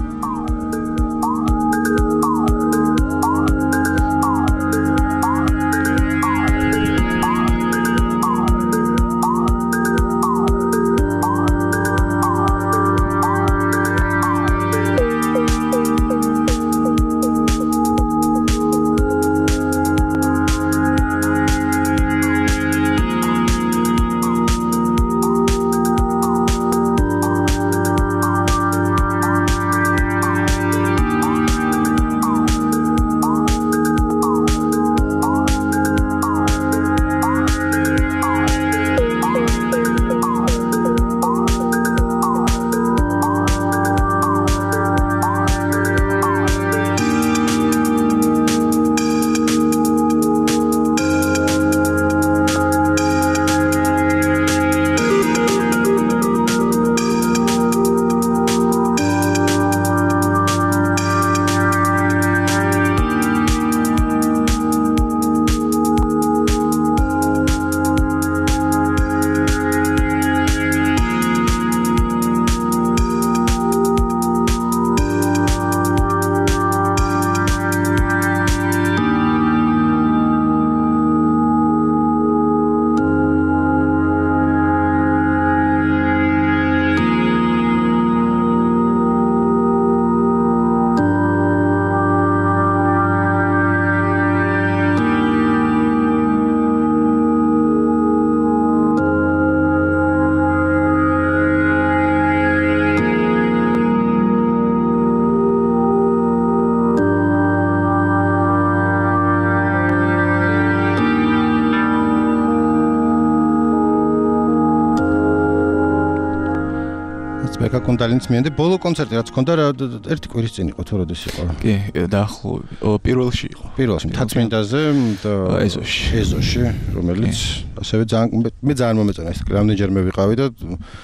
ბეკა კონდალინს მიენდე ბოლო კონცერტი რაც ჰქონდა ერთი კვირის წინ იყო თუ როდის იყო? კი, დაახლოებით. პირველში იყო. პირველში მთაწმინდაზე და ეზოში, რომელიც ასევე მე ძალიან მომეწონა ეს რამდენჯერ მე ვიყავი და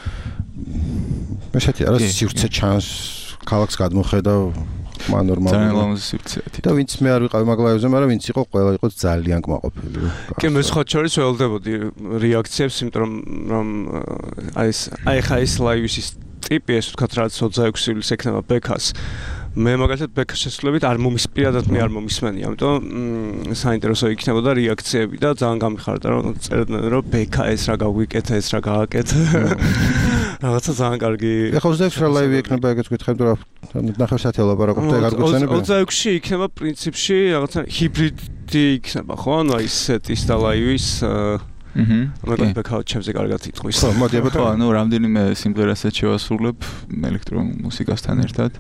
ესეთი არა სივრცე ჩანს ქალაქს გადმოხედავ ნორმალურად. ძალიან ლამაზი სივრცეა. და ვინც მე არ ვიყავი მაგლავებზე, მაგრამ ვინც იყო, ყველა იყო ძალიან კმაყოფილი. კი, მე სხვა შორის ველოდებოდი რეაქციებს, იმიტომ რომ აი ხა ეს ლაივის ტიპი, ეს ვთქვათ, რაც 26 ივლისს ექნება ბექას. მე მაგალითად ბექას შესრულებით არ მომისპირადად მე არ მომისმენი, ამიტომ საინტერესო იქნებოდა რეაქციები და ძალიან გამიხარდა რომ წერდნენ რომ ბექა ეს რა გაგვიკეთა, ეს რა გააკეთა. რაღაცა ძალიან კარგი. ეხლა 26-ში ლაივი იქნება, ეგეც გითხებ თუ რა ნახევარ საათი ელაპარაკობ და ეგ არ გუხსენებია. 26-ში იქნება პრინციპში რაღაცა ჰიბრიდი იქნება, ხო? ანუ აი სეტის და ლაივის მაგრამ ბექაუჩ ჩემზე კარგად იტყვის. ხო, მოდი აბა ხო, ანუ რამდენიმე სიმღერასაც შევასრულებ ელექტრომუსიკასთან ერთად.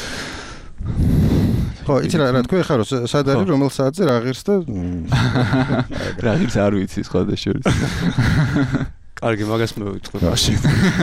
ხო, იცი რა თქვი ხარო, სად არის რომელ საათზე რა ღირს და რა ღირს არ ვიცი სხვადასხვა. კარგი, მაგას მე ვიტყვი მაშინ.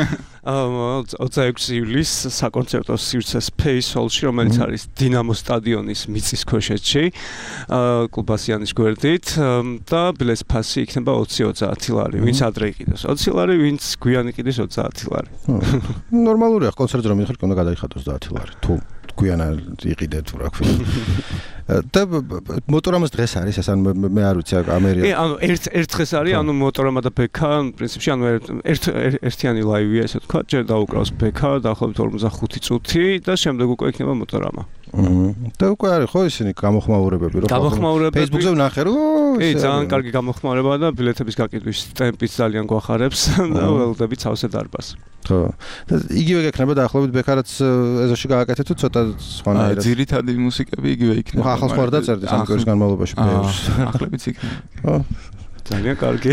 26 ივლისს საკონცერტო სივრცე Space Hall-ში, რომელიც არის დინამო სტადიონის მიწის ქვეშეთში, კლუბასიანის გვერდით და ბილეთის ფასი იქნება 20-30 ლარი. ვინც ადრე იყიდოს 20 ლარი, ვინც გვიან იყიდეს 30 ლარი. ნორმალურია, კონცერტზე რომ მიხარ, უნდა გადაიხადოს 30 ლარი. თუ გვიანა იყიდე თუ რა ქვია. და მოტორამას დღეს არის ეს ან მე არ ვიცი ამერია. ანუ ერთ დღეს არის ანუ მოტორამა და ბექა პრინციპში ანუ ერთიანი ლაივია ესე თქვა ჯერ დაუკრავს ბექა დაახლოებით 45 წუთი და შემდეგ უკვე იქნება მოტორამა. და უკვე არის ხო ისინი გამოხმაურებები რომ Facebook-ზე ვნახე რომ ძალიან კარგი გამოხმაურებაა და ბილეთების გაკიდვის ტემპიც ძალიან გვახარებს და ველოდებით სავსე დარბას. ხო. და იგივე გექნება დაახლოებით ბექარაც ეზოში გააკეთეთ თუ ცოტა სხვანაირად. ძირითადი მუსიკები იგივე იქნება. ხო, ახალ სხვა დაწერდი სამკერდის განმავლობაში ბევრს. ახლებიც იქნება. ხო. ძალიან კარგი.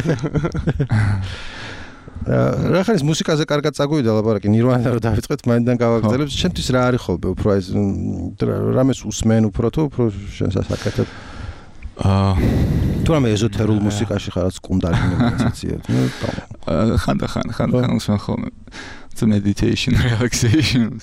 რა ხარის მუსიკაზე კარგად წაგვიდა ლაპარაკი ნირვანა რომ დავიწყეთ მაინდან გავაგრძელებ ჩემთვის რა არის ხოლმე უფრო ეს რამეს უსმენ უფრო თუ უფრო შენს ასაკეთებ თუ რამე ეზოთერულ მუსიკაში ხარაც კუმდარი მედიტაცია ხან უსმენ ხოლმე the meditation relaxation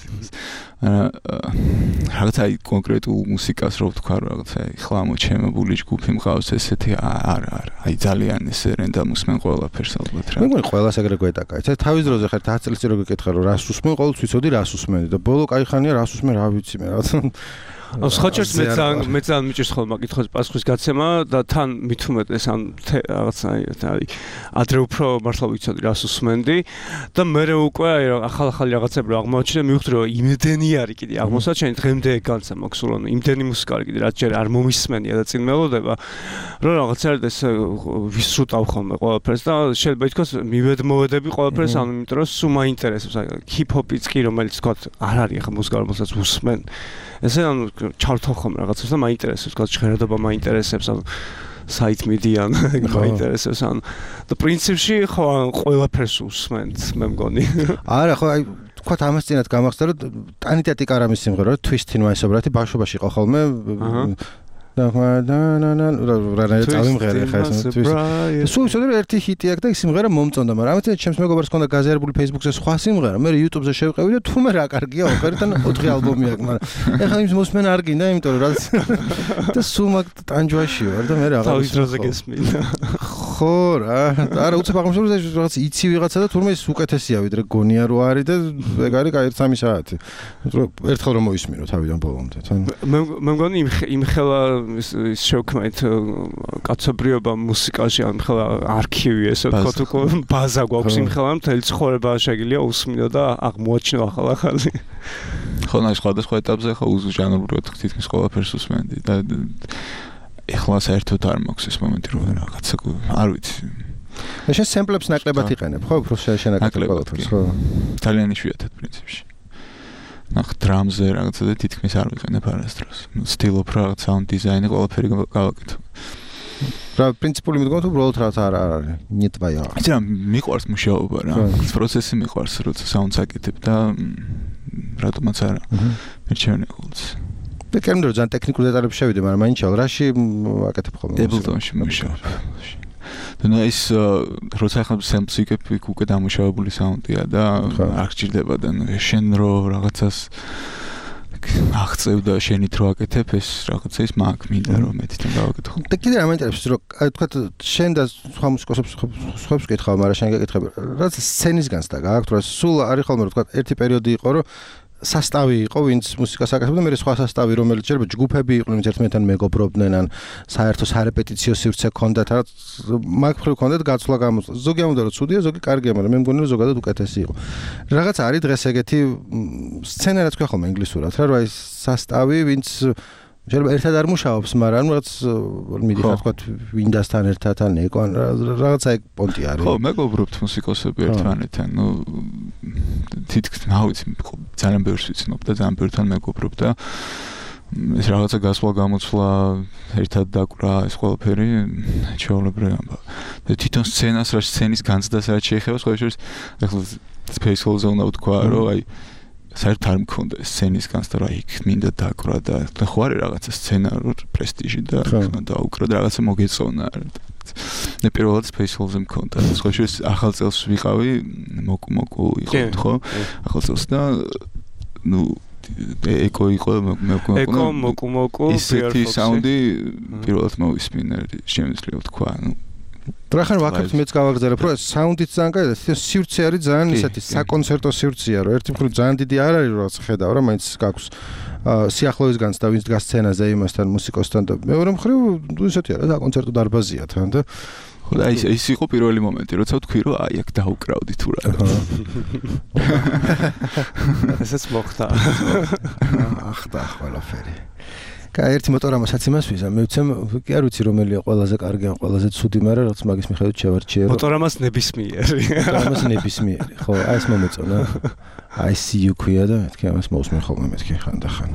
რაღაცა კონკრეტულ მუსიკას რო ვთქვა რაღაცა ხლა მოჩემებული ჯგუფი მყავს ესეთი აი ძალიან ესე რენდა მოსმენ ყველაფერს ალბათ რა მე მგონი ყველას ეგრე გვეტაკა იცი თავის დროზე ხარ 10 წელიწადში რო გეკითხა რომ რას უსმენ ყოველთვის ვიცოდი რას usmeni და ბოლო კაი ხანია რას usmენ რა ვიცი მე რაღაცა ხოჭერს მე ძალიან მიჭირს ხოლმე მაკითხოს პასუხის გაცემა და თან მით უმეტეს ან რაღაცა აი ადრე უფრო მართლა ვიცოდი რას უსმენდი და მე უკვე აი ახალ რაღაცები აღმოჩნდა მივხვდი რომ იმდენი არის კიდე აღმოსაჩენი დღემდე განცა მაქვს სულ ანუ იმდენი მუსიკა არის კიდე რაც ჯერ არ მომისმენია და წინ მელოდება რომ რაღაცა ეს ვისრუტავ ხოლმე ყველაფერს და შეიძლება ითქვას მივედმოვედები ყველაფერს ანუ იმიტომ რომ სულ მაინტერესებს აი ჰიპ-ჰოპიც კი რომელიც თქვა არ არის ახლა მუსიკა რომელსაც უსმენ ესე ანუ ჩავთავ ხოლმე რაღაცას და მაინტერესებს თქვა ჟღერადობა მაინტერესებს ანუ საით მიდიან მაინტერესებს ანუ და პრინციპში ხო ყველაფერს უსმენთ მე მგონი არა ხო აი თქვა ამას წინათ გამახსდა რომ ტანიტეტი კარამის სიმღერა რომ twist-ინ მაისობრათი ბავშვობაში იყო ხოლმე რანაირად წავიმღერე ხა ეს სულ ისე რომ ერთი ჰიტი აქვს და ის სიმღერა მომწონდა მაგრამ ამით ჩემს მეგობარს ჰქონდა გაზიარებული Facebook-ზე სხვა სიმღერა მე YouTube-ზე შევყევი და თუმე რა კარგია ოქერთან 4 ალბომი აქვს მაგრამ ეხლა იმის მოსმენ არ გინდა იმიტომ რომ რაც და სულ მაგ ტანჯვაში ვარ და მე რაღაც თავის დროზე გესმინდა ხო რა არა უცებ აღმოჩნდა რაღაც იცი ვიღაცა და თურმე ის უკეთესია ვიდრე გონია რო არის და ეგ არის კაი 3 საათი ერთხელ რომ მოისმინო თავიდან ბოლომდე თან მე მგონი იმ ხელა ის შევქმნით კაცობრიობა მუსიკაში ან ხელა არქივი ესე ვთქვათ უკვე ბაზა გვაქვს იმ ხელა მთელი ცხოვრება შეგიძლია უსმინო და აღმოაჩინო ახალი ხო ნაი სხვადასხვა ეტაპზე ხო უზჟანრულად თითქმის ყველაფერს უსმენდი და ეხლა საერთოდ არ მაქვს ეს მომენტი რომ რაღაცა არ ვიცი და შენ სემპლებს ნაკლებად იყენებ ხო უფრო შენაკლებად ყველაფერს ხო ძალიან იშვიათად პრინციპში ნახ დრამზე რაღაცა და თითქმის არ ვიყენებ არასდროს. ვცდილობ რაღაც საუნდ დიზაინი ყველაფერი გავაკეთო. რა პრინციპული მიდგომა თუ უბრალოდ რაღაც არ არის. не твоя. იცი რა მიყვარს მუშაობა რა. პროცესი მიყვარს როცა საუნდს აკეთებ და რატომაც არა. მერჩევენ ყოველთვის. მე კერმდე რომ ძალიან ტექნიკურ დეტალებში შევიდე, მაგრამ მაინც რაში აკეთებ ხოლმე. Ableton-ში მუშაობ. და ის როცა ახლა სემპლს იკებ უკვე დამუშავებული საუნდია და არ გჭირდება და შენ რო რაღაცას აღწევ და შენით რო აკეთებ ეს რაღაცა ის მაგ მინდა რომ მეთითან გავაკეთო. და კიდე რა მაინტერესებს რომ აი თქვა შენ და სხვა მუსიკოსებს სხვებს გითხავ, მაგრამ შენ გეკითხები რაც სცენისგანს და გააქვთ რა სულ არის ხოლმე რომ თქვა ერთი პერიოდი იყო რომ სასტავი იყო ვინც მუსიკას აკეთებდა მე სხვა სასტავი რომელიც შეიძლება ჯგუფები იყვნენ ერთმანეთთან მეგობრობდნენ ან საერთო სარეპეტიციო სივრცე ჰქონდათ რა მაგ მხრივ ჰქონდათ გაცვლა გამოსვლა ზოგი ამბობდა რომ ცუდია ზოგი კარგია მაგრამ მე მგონი რომ ზოგადად უკეთესი იყო რაღაც არის დღეს ეგეთი სცენა რაც ქვია ხოლმე ინგლისურად რა რომ აი სასტავი ვინც შეიძლება ერთად არ მუშაობს მაგრამ რაღაც მიდიხარ თქვა ვინდასთან ერთად ან ეკონ რაღაცა ეგ პონტი არის ხო მეგობრობთ მუსიკოსები ერთმანეთთან ნუ თითქოს ნავიც ძალიან ბევრს ვიცნობ და ძალიან ბევრთან მეგობრობ და ეს რაღაცა გასვლა გამოცვლა ერთად დაკვრა ეს ყველაფერი ჩვეულებრივი ამბავი და თვითონ სცენას რა სცენის განცდას რაც შეეხება სხვა შორის ახლა Spaceful Zone ვთქვა რომ აი საერთოდ არ მქონდა სცენის განცდა რა იქ მინდა დაკვრა და ხო არის რაღაცა სცენა რო პრესტიჟი და დაუკრა და რაღაცა მოგეწონა და პირველად Spaceful-ზე მქონდა სხვა შორის ახალ წელს ვიყავი მოკუ იყო ხო ახალ წელს და ნუ ეკო იყო მოკუ მოკუ ისეთი საუნდი პირველად მოვისმინე შემიძლია ვთქვა ნუ ტრახან ვაკებთ მეც გავაგზავნებ, რომ საუნდიც ძალიან კაი და სივრცე არის ძალიან ისეთი საკონცერტო სივრცეა, რომ ერთი მხრივ ძალიან დიდი არ არის, რომ ხედავ რა, მაინც გაქვს სიახლოვესგანც და ვინც დგას სცენაზე იმასთან, მუსიკოსთან და მეორე მხრივ ისეთი არა, საკონცერტო დარბაზია თან და და ის იყო პირველი მომენტი, როცა ვთქვი, რომ აი აქ დაუკრავდი თუ რა. ესეც მოხდა. ახტა ყველაფერი. კაი, ერთი მოტორამასაც იმას ვიზა, მე ვიცემ, კი არ ვიცი რომელია ყველაზე კარგი ან ყველაზე ცუდი, მაგრამ რაღაც მაგის მიხედვით შევარჩიე, რომ მოტორამას ნებისმიერი. მოტორამას ნებისმიერი, ხო, აი ეს მომეწონა. I see you ქვია და მეთქი ამას მოусმენ ხოლმე მეთქი ხანდახან.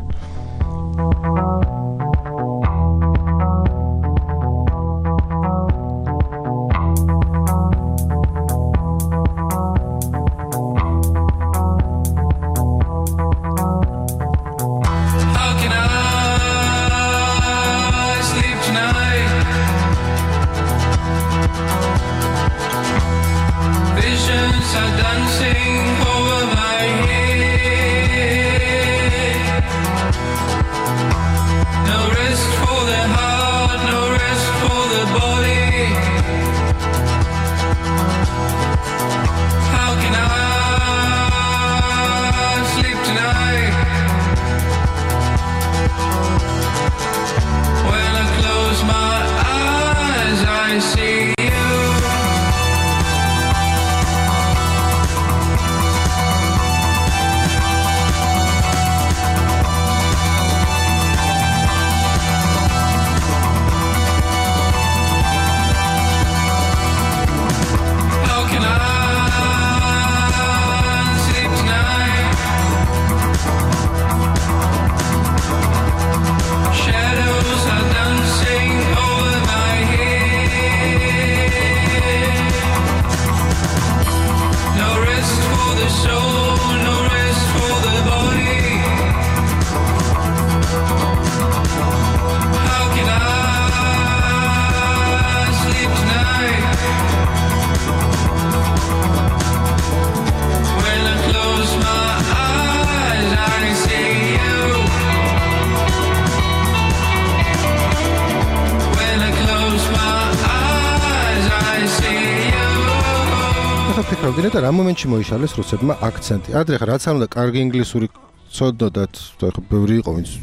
და რა მომენტში მოიშალეს რუსებმა აქცენტი. ადრე ხა რაც არ უნდა კარგი ინგლისური ცოდნოდათ, ხა ბევრი იყო ვინც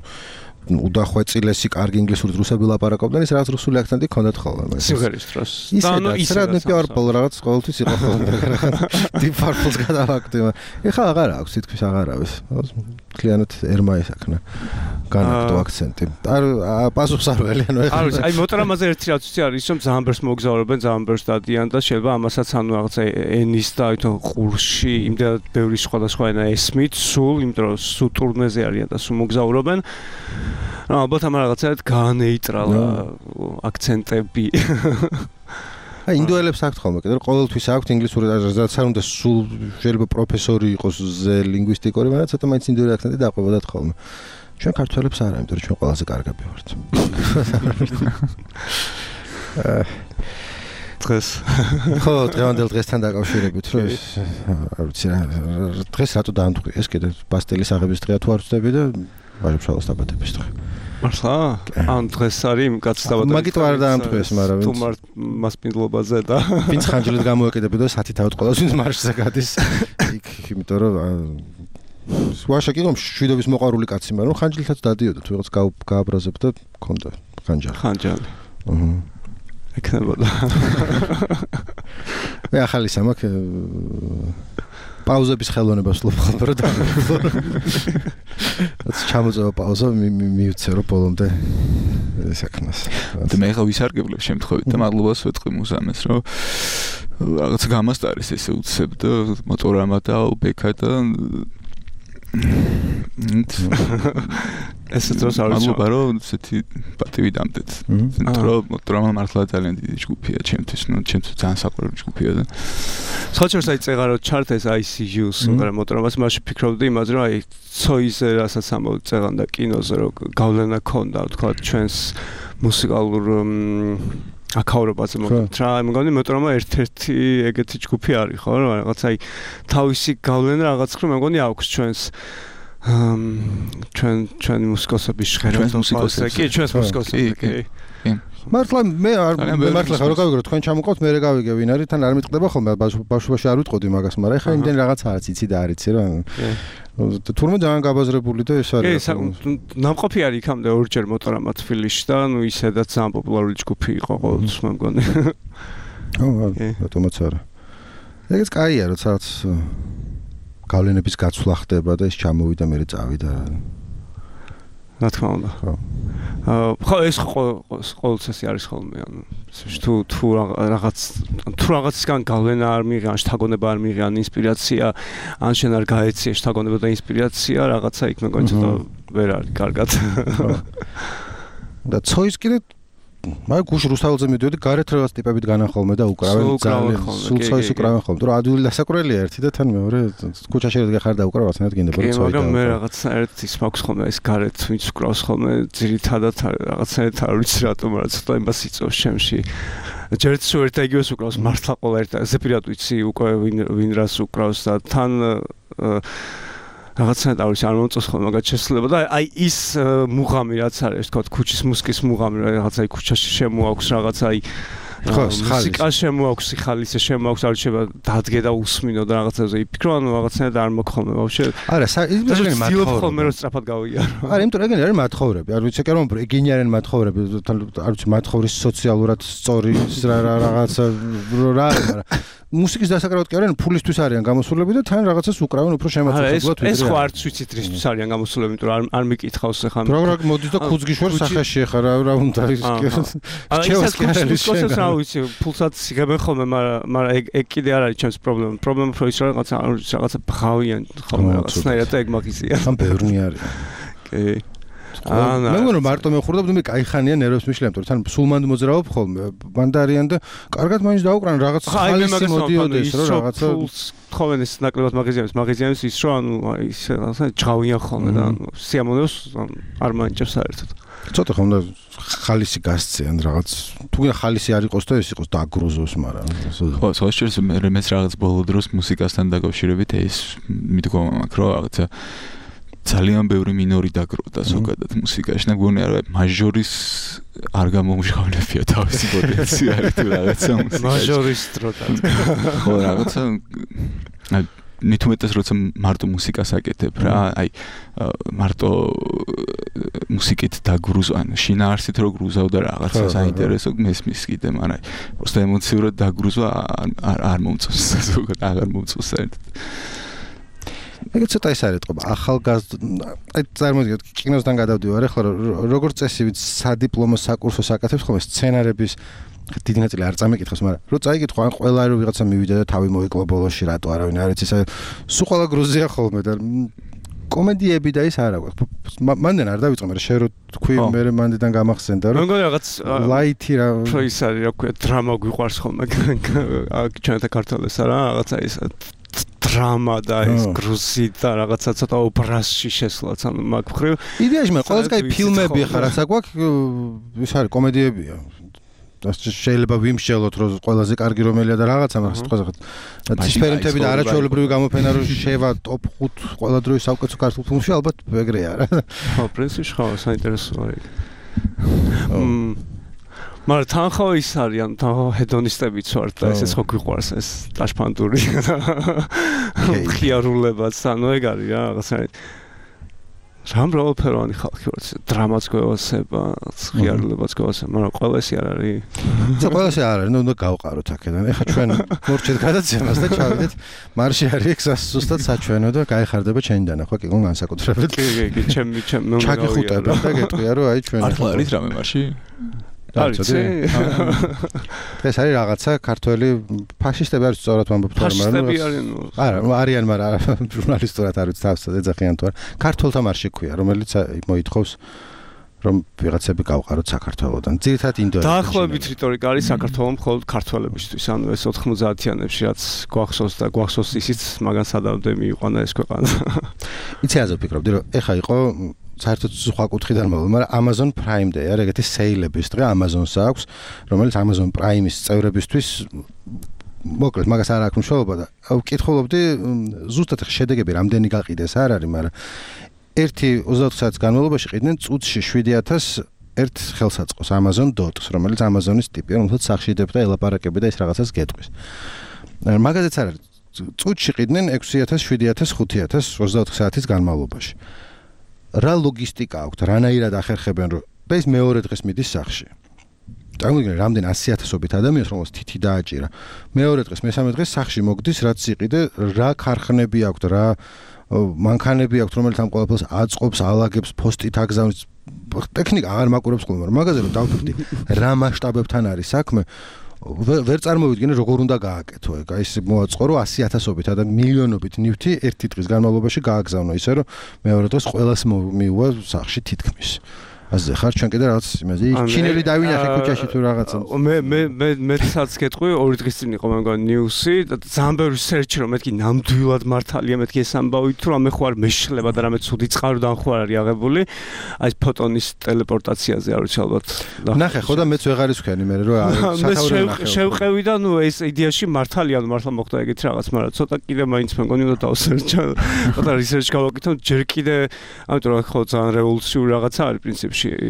უდახვეწილესი კარგი ინგლისურით რუსები ლაპარაკობდნენ, ის რაღაც რუსული აქცენტი ქონდათ ხოლმე. სიმღერის დროს. ისე რა პარპლ რაღაც ყოველთვის იყო ხოლმე. Deep Purple-ს გადავაკეთე. ეხლა აღარ აქვს, თითქმის აღარ არის. კლიანად ერმა ისაქნა. განაგდო აქცენტი. პასუხს არ ველი, ანუ ეხლა. აი მოტორამაზე ერთი რაც ვიცი არის, რომ ძალიან ბევრს მოგზაურობენ, ძალიან ბევრს დადიან და შეიძლება ამასაც ანუ რაღაცა ენის და თვითონ ყურში იმდენად ბევრი სხვადასხვა ენა ესმით, სულ, იმიტომ რომ სულ ტურნეზე არიან და სულ მოგზაურობენ. ალბათ ამ რაღაცად განეიტრალა აქცენტები. აი ინდოელებს აქვთ ხოლმე, კიდევ ყოველთვის აქვთ ინგლისური რაც არ უნდა სულ შეიძლება პროფესორი იყოს ზე ლინგვისტიკური, მაგრამ ცოტა მაინც ინდოელი აქცენტი დაყვებოდათ ხოლმე. ჩვენ ქართველებს არა, იმიტომ რომ ჩვენ ყველაზე კარგები ვართ. დღეს ხო, დღევანდელ დღესთან დაკავშირებით, რომ არ ვიცი რა, დღეს რატო დაამტყვი ეს კიდე ბასტილის აღების დღეა თუ არ ვწდები და ვაჟებშალოს დაბადების დღე. მართლა? ან დღეს არის კაცის დაბადების. მაგით არ დაამტყვეს, მაგრამ თუ მასპინძლობაზე და ვინც ხანჯლით გამოეკიდებოდა სათით ავთ ყველას ვინც მარშზე გადის იქ, იმიტომ რომ ვაშა კი რომ შვიდობის მოყარული კაცი, მაგრამ ხანჯლითაც დადიოდა თუ რაღაც გააბრაზებდა ქონდა ხანჯალი. ხანჯალი. ეკნებოდა. მე ახალი სამაქ პაუზების ხელოვნებას ვფლობ ხოლმე რა დავიწყო. რაც ჩამოწევა პაუზა მივცე რომ ბოლომდე საქმეს. და მე ხა ვისარგებლებ შემთხვევით და მადლობას ვეთქვი მუზამეს რომ რაღაც გამასტარის ესე უცებ და მოტორამა და უბექა და ეს დროს არ ვიცი რომ ესეთი პატივი დამდეთ. იმიტომ რომ მოტორამა მართლა ძალიან დიდი ჯგუფია ჩემთვის, ჩემთვის ძალიან საყვარელი ჯგუფია და სხვაჩერს აი წეღარო ჩარტეს ICU-ს, მაგრამ მოტორამას მაშინ ფიქრობდი იმაზე რომ აი ცოიზე რასაც ამოვწეღან და კინოზე რომ გავლენა ქონდა, თქვა ჩვენს მუსიკალურ აკავრობაზე მოგდით რა, მეგონი მოტორამა ერთ-ერთი ეგეთი ჯგუფი არის ხო, რომ რაღაც აი თავისი გავლენა რაღაც ხრო მეგონი აქვს ჩვენს ჩვენ მუსიკოსების ჟღერადობის კი ჩვენს მუსიკოსებს კი მართლა მე მართლა ხარ გავიგრო თქვენ ჩამოყავთ მე გავიგე ვინ არის თან არ მიტყდება ხოლმე ბავშვობაში არ ვიტყოდი მაგას მაგრამ ეხა იმდენ რაღაცაა იცი და არ იცი რა თურმე ძალიან გაბაზრებული და ეს არის ნამყოფი არის იქამდე ორჯერ მოტორამა თბილისში და ნუ ისედაც ძალიან პოპულარული ჯგუფი იყო ყოველთვის მე მგონი რატომაც არა ეგეც კაია როცა რაღაც გავლენების გაცვლა ხდება და ეს ჩამოვიდა მე წავიდა რა თქმა უნდა ხო ეს ყოველთვის არის ხოლმე ანუ თუ რაღაცისგან გავლენა არ მიიღე ან შთაგონება არ მიიღე ან ინსპირაცია ან შენ არ გაეციე შთაგონება და ინსპირაცია რაღაცა იქ მეგონი ცოტა ვერ არის კარგად და ცოის კიდე მაგ გუშ რუსთაველზე მიდიოდი გარეთ რაღაც ტიპებით განახოლმე და უკრავენ ძალიან სულ ცოის უკრავენ ხოლმე თუ რა ადვილი დასაკვრელია ერთი და თან მეორე ქუჩაში როდი ხარ და უკრავ რაღაცნაირად გინდა რომ ცოი და მაგრამ მე რაღაც ერთ ის მაქვს ხოლმე ეს გარეთ ვინც უკრავს ხოლმე ძირითადად რაღაცნაირად არ ვიცი რატომ რა ცოტა იმას იწევს ჩემში ჯერც სულ ერთ იგივეს უკრავს მართლა ყველა ერთ ზეპირად ვიცი უკვე ვინ რას უკრავს და თან რაღაცნაირად არ მომწონს ხოლმე მაგათ შესრულება და აი ის მუღამი რაც არის თქო ქუჩის მუსიკის მუღამი რაღაცა აი ქუჩაში შემოაქვს რაღაცა აი მუსიკა შემოაქვს ხალისე შემოაქვს არ შეიძლება დადგე და უსმინო და რაღაცაზე იფიქრო ანუ რაღაცნაირად არ მოგხოლმე ვაფშე არა ის მათხოვრები რომ სწრაფად გავიარო არა იმიტომ ეგენი არის მათხოვრები არ ვიცი კერო ეგენი არიან მათხოვრები არ ვიცი მათხოვრის სოციალურად სწორი რაღაცა რა არის მაგრამ მუსიკის დასაკრავად კი არიან ფულისთვის არიან გამოსულები და თან რაღაცას უკრავენ უფრო შემაწუხებლად ეს ხო არც ვიცით რისთვის არიან გამოსულები იმიტომ რომ არ მიკითხავს ახლა რა მოდის და ხუძგიშვარ სახეში ახლა რა უნდა ის ეს რა ვიცი ფულსაც იღებენ ხოლმე მაგრამ ეგ კიდე არ არის ჩემს პრობლემა უფრო ის რაღაცა ბღავიან ხოლმე რაღაცნაირად და ეგ მაგისია ამ ბევრი არის კი მე მგონი მარტო მეხურდა მე кайხანია ნერვებს მიშლեմ თორე თან სულმანდ მოძრაობ ხოლმე ბანდარიან და კარგად მაინც დაუკრან რაღაც ხალისი მოდიოდეს რომ რაღაცა თხოვენ ეს ნაკლებად მაღაზიებს ის რომ ანუ ის რაღაცა ჯავიან ხოლმე და სიამოვნებს არ მაინჭებს საერთოდ ცოტა ხომ ხალისი გასციან რაღაც თუ გინდა ხალისი არ იყოს და ეს იყოს დაგრუზოს მაგრამ ხო სოციალს მეც რაღაც ბოლო დროს მუსიკასთან დაკავშირებით ეს მიდგომა მაქვს რომ რაღაცა ძალიან ბევრი მინორი დაგროვდა ზოგადად მუსიკაში. მგონი არა მაჟორის არ გამომჟღავნებია თავისი პოტენციალი თუ რაღაცა მუსიკაში. მაჟორის დროდად. ხო რაღაცა ნითუმეტეს როცა მარტო მუსიკას აკეთებ რა, აი მარტო მუსიკით დაგრუზ, ანუ შინაარსით რო გრუზავ და რაღაცა საინტერესო მესმის კიდე, მაგრამ просто ემოციურად დაგრუზვა არ მომწონს ზოგადად აღარ მომწონს საერთოდ. ეგეც ცოტა ის არის თქო აი წარმოგიდგენთ კინოსთან გადავდივარ ახლა როგორც წესი ვიც სადიპლომო საკურსო საკეთებს ხოლმე სცენარების დიდი ნაწილი არ წამეკითხავს მაგრამ რო წაიკითხო ან ყველა რო ვიღაცა მივიდა და თავი მოიკლო ბოლოში რატო არავინ არ იცის სულ ყველა გრუზია ხოლმე და კომედიები და ის არა გვაქვს მანდან არ დავიწყო მაგრამ შენ რო თქვი მე მანდიდან გამახსენდა რომ მეგონი რაღაც ლაითი რა რო ის არის რა ქვია დრამა გვიყვარს ხოლმე ჩვენთან ქართველებს არა რაღაცა ის დრამა და ეს გრუზი და რაღაცა ცოტა ოპერაში შესვლაც ანუ მაგ ხრივ იდეაში მაგრამ ყველას კაი ფილმები ხარ რაცა გვაქვს ის არის კომედიებია შეიძლება ვიმსჯელოთ რომ ყველაზე კარგი რომელია და რაღაცა მაგრამ სიტყვაზე ცისფერინთები და არაჩვეულებრივი გამოფენა რომ შევა ტოპ 5 ყველა დროის საუკეთესო ქართულ ფილმში ალბათ ეგრეა რა ხო პრინციპში ხო საინტერესო არის მაგრამ თან ხო ის არის ან თან ჰედონისტებიც ვართ და ესეც ხო გვიყვარს ეს ტაშფანდური ხიარულებაც ანუ ეგ არის რა რაღაცა რამრავალფეროვანი ხალხი ვართ დრამაც გვევასება ხიარულებაც გვევასება მაგრამ ყველა ეს არ არის ყველა ეს არ არის ნუ გავყაროთ აქედან ეხა ჩვენ მორჩეთ გადაცემას და ჩავიდეთ მარში არის ეგ ზუსტად საჩვენო და გაიხარდება ჩვენიდან ხო კი განსაკუთრებით კი ჩემი ჩაგიხუტებ და გეტყვია რომ აი ჩვენ ახლა არის რამე მარში არის ეს არის რაღაცა ქართველი ფაშისტები არის სწორად ვამბობ თორემ ფაშისტები არიან არა არიან მაგრამ ჟურნალისტურად არ ვიცი თავს ეძახიან თუ არა ქართველთა მარში ქვია რომელიც მოითხოვს რომ ვიღაცები გავყაროთ საქართველოსთან ძირითადად ინდოეთში დაახლოებით რიტორიკა არის საქართველოს მხოლოდ ქართველებისთვის ანუ ეს 90-იანებში რაც გვახსოვს ისიც მაგან სადავდე მიიყვანა ეს ქვეყანა იცი აზრ ვფიქრობდი რომ ეხა იყო საერთოდ სხვა კუთხიდან მოვა, მაგრამ Amazon Prime Day არის ეგეთი სეილების დღე Amazon-ს აქვს, რომელიც Amazon Prime-ის წევრებისთვის მოკლედ მაგას არ აქვს მნიშვნელობა და ვკითხულობდი ზუსტად შედეგები რამდენი გაყიდეს არ არის, მაგრამ ერთი 24 საათის განმავლობაში ყიდნენ წუთში 7000 ერთ ხელსაწყოს Amazon.ს, რომელიც Amazon-ის ტიპია, რომელსაც სახში იდებ და ელაპარაკები და ეს რაღაცას გეტყვის. მაგაზეც არ არის. წუთში ყიდნენ 6000, 7000, 5000 24 საათის განმავლობაში. რა ლოგისტიკა აქვს, რანაირად ახერხებენ რომ და ის მეორე დღეს მიდის სახში. წარმოიდგინე რამდენ 100,000-ობით ადამიანს რომელსაც თითი დააჭირა. მეორე დღეს, მესამე დღეს სახში მოგდის, რაც იყიდე, რა ქარხნები აქვს, რა მანქანები აქვს, რომელიც ამ ყველაფერს აწყობს, ალაგებს, ფოსტით აგზავნის. ტექნიკა აღარ მაყურებს ხოლმე, მაგაზე რომ დავფიქრდი, რა მასშტაბებთან არის საქმე. ვერ წარმოვიდგინე როგორ უნდა გააკეთო ეგ. აი ეს მოაწყო რომ 100,000-ობით და მილიონობით ნივთი ერთი დღის განმავლობაში გააგზავნო, ისე რომ მეორე დღეს ყველას მიუვა სახში თითქმის. ასე ხარ ჩვენ კიდე რაღაც იმაზე ჩინელი დავინახე ქუჩაში თუ რაღაცა. მეც გეტყვი 2 დღის წინ იყო მეგონი ნიუსი და ძალიან ბევრი სერჩი რომ მეთქი ნამდვილად მართალია მეთქი ეს ამბავი თუ რამე ხო არ მეშლება და რამე ცუდი წყაროდან ხო არ არის აღებული აი ფოტონის ტელეპორტაციაზე არ ვიცი ალბათ. ნახე ხო და მეც ვეღარის ვქენი მე რომ სათავე ნახე. შევყევი და ნუ ეს იდეაში მართალია მართლა მოხდა ეგეთი რაღაც მაგრამ ცოტა კიდე მაინც მეგონი უნდა დავსერჩა და რისერჩ გავაკეთო ჯერ კიდე ამიტომ რა ხო ძალიან რევოლუციური რაღაცა არის პრინციპში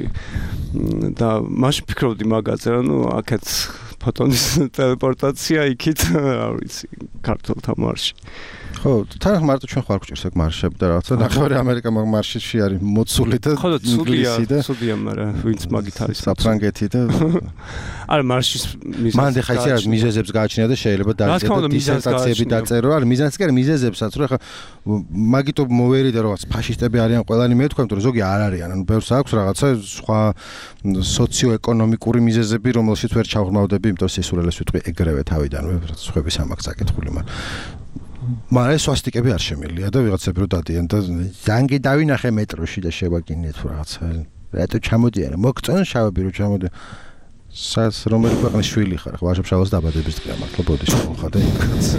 და მაშინ ფიქრობდი მაგაზე რა ნუ აქეთ ფოტონის ტელეპორტაცია იქით არ ვიცი ქართულთა მარში ხო თან მარტო ჩვენ ხარ გვჭირს ეგ მარშები და რაღაცა ნახევარი ამერიკა მარშში არის მოცული და ინგლისი და ცუდია მაგრამ ვინც მაგით არის საფრანგეთი და არა მარშის მიზეზს მანდ ხა ისე არის მიზეზებს გააჩნია და შეიძლება დაიწყო და დისერტაციები დაწერო არა მიზეზს კი არა მიზეზებსაც რომ ხა მაგიტო მოვერიდე რაღაც ფაშისტები არიან ყველანი მე თქვენ რომ ზოგი არ არიან ანუ ბევრს აქვს რაღაცა სხვა სოციოეკონომიკური მიზეზები რომელშიც ვერ ჩავღრმავდები იმიტომ სისულელეს ვიტყვი ეგრევე თავიდანვე სხვების ამაკს აკეთხული მაგრამ სვასტიკები არ შემილია და ვიღაცები რო დადიან და ზანგი დავინახე მეტროში და შევაგინეთ რაღაცა რატო ჩამოდიან მოგწონ შავები რო ჩამოდიან სას რომელი ქვეყნის შვილი ხარ ხო ვაჟობშავას დაბადების დღეა მართლა ბოდის ხარ და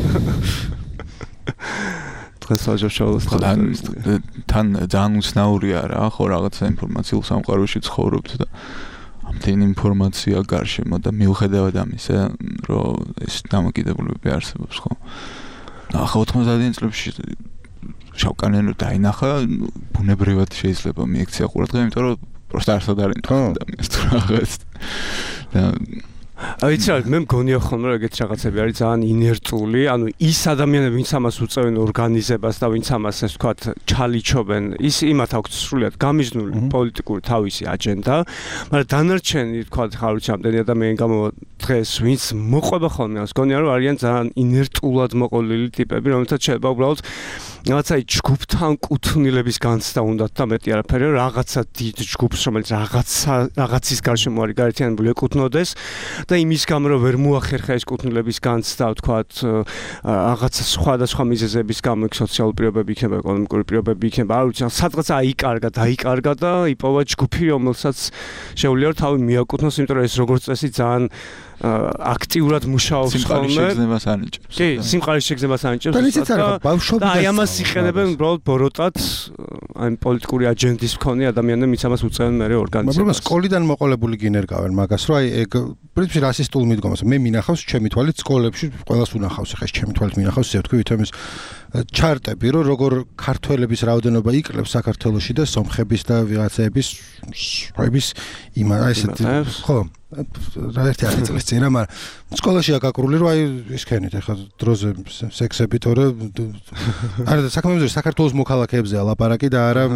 დღეს ვაჟობშავას დაბადების დღე თან ძალიან უცნაურია რა ხო რაღაცა ინფორმაციულ სამყაროში ცხოვრობთ და ამდენი ინფორმაცია გარშემო და მიუხედავად ამისა რომ ეს დამოკიდებულებები არსებობს ხო ახლა 90-იან წლებში შავკანიანო დაინახა ბუნებრივად შეიძლება მიექცია ყურადღება იმიტომ რომ просто არსად არ ინტერესებს თუ რაღაც და აიცი რა მე მგონია ხოლმე რომ ეგეთი რაღაცები არის ძალიან ინერტული ანუ ის ადამიანები ვინც ამას უწევენ ორგანიზებას და ვინც ამას ასე ვთქვათ ჩალიჩობენ ის იმათ აქვს სრულიად გამიზნული პოლიტიკური თავისი აჯენდა მაგრამ დანარჩენი ვთქვათ ხარ ვიცი ამდენი ადამიანი გამო დღეს ვინც მოყვება ხოლმე ამას გონია რომ არიან ძალიან ინერტულად მოყოლილი ტიპები რომელთაც შეიძლება უბრალოდ რაღაცა ჯგუფთან კუთვნილების განცდა უნდათ და მეტი არაფერი რაღაცა დიდ ჯგუფს რომელიც რაღაცის გარშემო არის გაერთიანებული ეკუთვნოდეს და იმის გამო რომ ვერ მოახერხა ეს კუთვნილების განცდა ვთქვათ რაღაცა სხვადასხვა მიზეზების გამო სოციალური პირობები იქნება ეკონომიკური პირობები იქნება არ ვიცი სადღაც დაიკარგა და იპოვა ჯგუფი რომელსაც შეუძლია რომ თავი მიაკუთვნოს იმიტომ რომ ეს როგორც წესი ძალიან აქტიურად მუშაობს ხოლმე. სიმყარის შეგზნებას ანიჭებს. კი, სიმყარის შეგზნებას ანიჭებს. და აი ამას იხენებენ უბრალოდ ბოროტად, აი პოლიტიკური აჯენდის მქონე ადამიანები მის ამას უწევენ მე ორგანიზებას. მაგრამ სკოლიდან მოყოლებული გინერგავენ მაგას, რომ აი ეგ პრინციპი რასისტულ მიდგომას. მე მინახავს ჩემი თვალით სკოლებში ყველას უნახავს, ხა ეს ჩემი თვალით მინახავს, ისე ვთქვი, ვითომ ის ჩარტები, რომ როგორ ქართველების რაოდენობა იკლებს საქართველოში და სომხების და ვიღაცების სხვების ესეთი ხო რა ერთი წლის წინ რა მაგრამ სკოლაში აკაკრული რომ აი ისქენით ახლა დროზე სექსები თორე არა საქმეებზე საქართველოს მოქალაქეებზეა ლაპარაკი და არა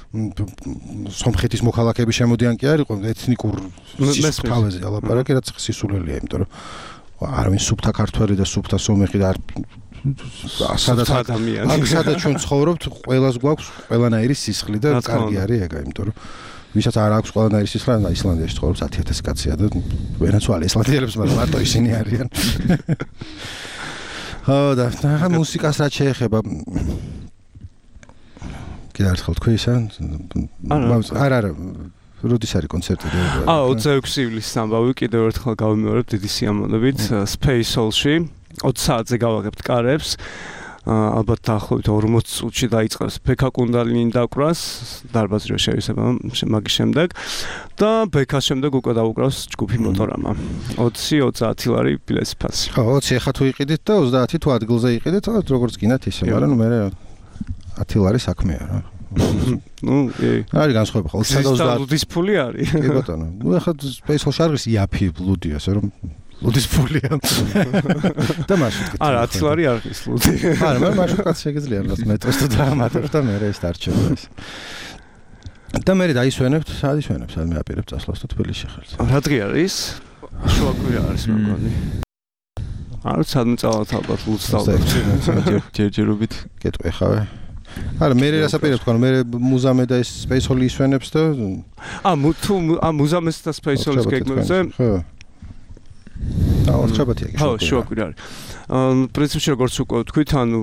სომხეთის მოქალაქეები შემოდიან კი არ იყო ეთნიკურ თავაზეა ლაპარაკი რაც სისულელია იმიტომ რომ არავინ სუფთა ქართველი და სუფთა სომეხი და სადაც სადაც ჩვენ ცხოვრობთ ყველას გვაქვს ყველანაირი სისხლი და კარგი არის ეგა იმიტომ რომ ვისაც არ აქვს ყველანაირი სისხლი და ისლანდიაში ცხოვრობს 10,000 კაცია და ვერაც ვალ ისლანდიელებს მაგრამ მარტო ისინი არიან ხო და ახლა მუსიკას რაც შეეხება კიდევ ერთხელ თქვი ისა არა როდის არის კონცერტი? 26 ივლისს ამბავი კიდევ ერთხელ გავიმეორებ დიდი სიამოვნებით Space Hall-ში 20 საათზე გავაღებთ კარებს ალბათ დაახლოებით 40 წუთში დაიწყებს ბექა კუნდალინი დაკვრას დარბაზი რო შეიძლება მაგის შემდეგ და ბექას შემდეგ უკვე დაუკრავს ჯგუფი მოტორამა 20-30 ლარი ბილეთის ფასი. ხო 20 ახლა თუ იყიდით და 30 თუ ადგილზე იყიდით როგორც გინდათ ისე მაგრამ მე 10 ლარი საქმეა რა არის განსხვავება ხო 20-30 ლუდის ფული არის. კი ბატონო. ნუ ახლა Space Hall-ში არის იაფი ლუდი, ასე რომ ლუდის ფულია. და მაშინ არა 10 ლარი არ არის ლუდი. არა, მაგრამ მაშინ კაც შეგიძლია რა მეტროს თუ დაამატებ და მე ეს დარჩება ეს. და მე დაისვენებთ, სად ისვენებ, სად მეაპირებ წასვლას თუ თბილისში ხარ. რა დღე არის? შუაკვირა არის მეგონი. არა, სად წავალთ ალბათ ლუდს დავდოთ. ჯერჯერობით გეტყვი ხავე. არა, მე რასაპირებ თქვა, მე მუზამე და ეს Space Hall ისვენებს და თუ მუზამეს და Space Hall-ის გეგმებზე ხო. ოთხშაბათია კი. ხო, შუაკვირა არის. პრინციპში როგორც უკვე თქვით, ანუ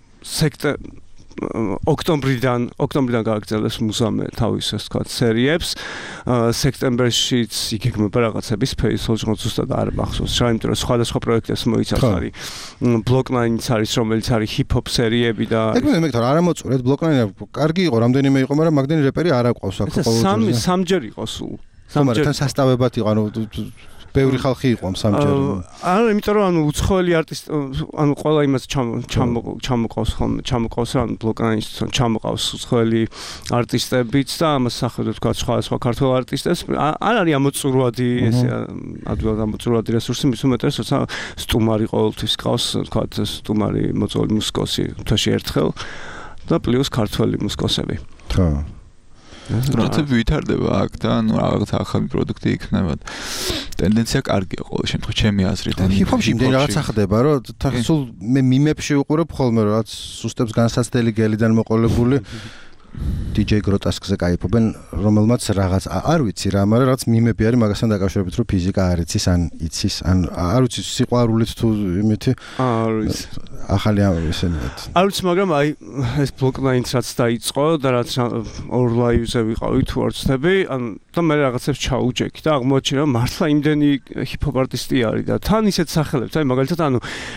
ოქტომბრიდან გააგრძელეს მუზამე თავის ასე ვთქვათ სერიებს. სექტემბერშიც იგეგმება რაღაცების Space Hall-ში ზუსტად არ მახსოვს. იმიტომ რომ სხვადასხვა პროექტებს მოიცავს არის. Block9-იც არის, რომელიც არის hip-hop სერიები და მე თორე არ ამოწურეთ Block9 კარგი იყო, რამდენიმე იყო, მაგრამ მაგდენი რეპერი არ აყვავს აქ ყოველდღე. სამჯერ იყო სულ. სამჯერ თან სასტავებად იყო, ანუ ბევრი ხალხი იყო ამ სამჯერ. არა, იმიტომ რომ ანუ უცხოელი არტისტი, ანუ ყველა იმას ჩამოყავს რა, Block9-ის ჩამოყავს უცხოელი არტისტებიც და ამას სახელად თქვა სხვა ქართველ არტისტებს. არ არის ამოწურვადი ესე ადვილად ამოწურვადი რესურსი, მის უმეტეს როცა სტუმარი ყოველთვის ყავს, თქვა სტუმარი მოწვეული მუსიკოსი თვეში ერთხელ და პლუს ქართველი მუსიკოსები. ხო. როცა ვითარდება აქ და ანუ რაღაც ახალი პროდუქტი იქნება. ტენდენცია კარგია ყოველ შემთხვევაში, ჩემი აზრით. ჰიპ-ჰოპში იმდენი რაღაცა ხდება, რომ სულ მე მიმებში უყურებ ხოლმე, რომ რაც სუსტებს განსაცდელი გელიდან მოყოლებული DJ Grotesque-ზე кайფობენ, რომელმაც რაღაც არ ვიცი რა, მაგრამ რაც მიმები არის მაგასთან დაკავშირებით, რომ ფიზიკა არ იცის, ან იცის, ან არ ვიცი სიყვარულით თუ იმითი. არ ვიცი. ახალი ესენად. არ ვიცი, მაგრამ აი ეს Block9-ს რაც დაიწყო და რაც ორ ლაივზე ვიყავი თუ არ ვცდები, და მე რაღაცებს ჩაუჯექი და აღმოაჩინა რომ მართლა იმდენი ჰიპ-ჰოპ არტისტი არის და თან ისეთ სახელებს, აი მაგალითად ანუ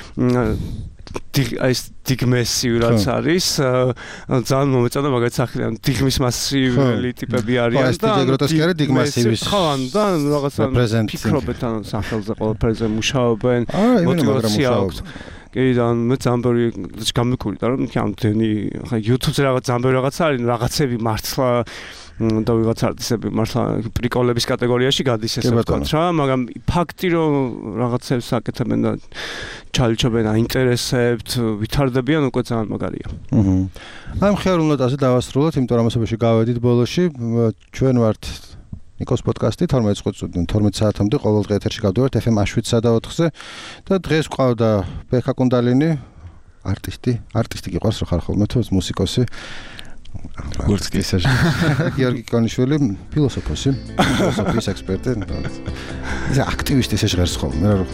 ეს დიგმესი რაც არის, ძალიან მომეწონა მაგალითად სახელი, ანუ დიგმის მასიველი ტიპები არიან და Grotesque-ი დიგმასივის. ხო, და რაღაცა ფიქრობენ ან სახელზე ყველაფერზე მუშაობენ, მოტივაცია აქვს. კი და მე ზამბერი გამიკვირდა რომ ამდენი ხა YouTube-ზე რაღაც ზამბერი რაღაც არის, რაღაცები მართლა და ვიღაც არტისტები მართლა პრიკოლების კატეგორიაში გადის ესე ვთქვათ რა, მაგრამ ფაქტი რომ რაღაცებს აკეთებენ და ჩალიჩობენ აინტერესებთ, ვითარდებიან უკვე ძალიან მაგარია. აი მხიარულ ნოტაზე დავასრულოთ, იმიტომ რომ ამასობაში გავედით ბოლოში, ჩვენ ვართ Nikos podcasti 12 წუთიდან 12 საათამდე ყოველდღე ეთერში გავდივართ FM 7-სა და 4-ზე და დღეს ყავდა ბექა კუნდალინი, არტისტი გიყვარს რო ხარ ხოლმე თუ მუსიკოსი. როგორც კი ესა. გიორგი კონიშვილი, ფილოსოფიის ექსპერტი. ეს აქტივისტი ესე ჟღერს ხოლმე რა.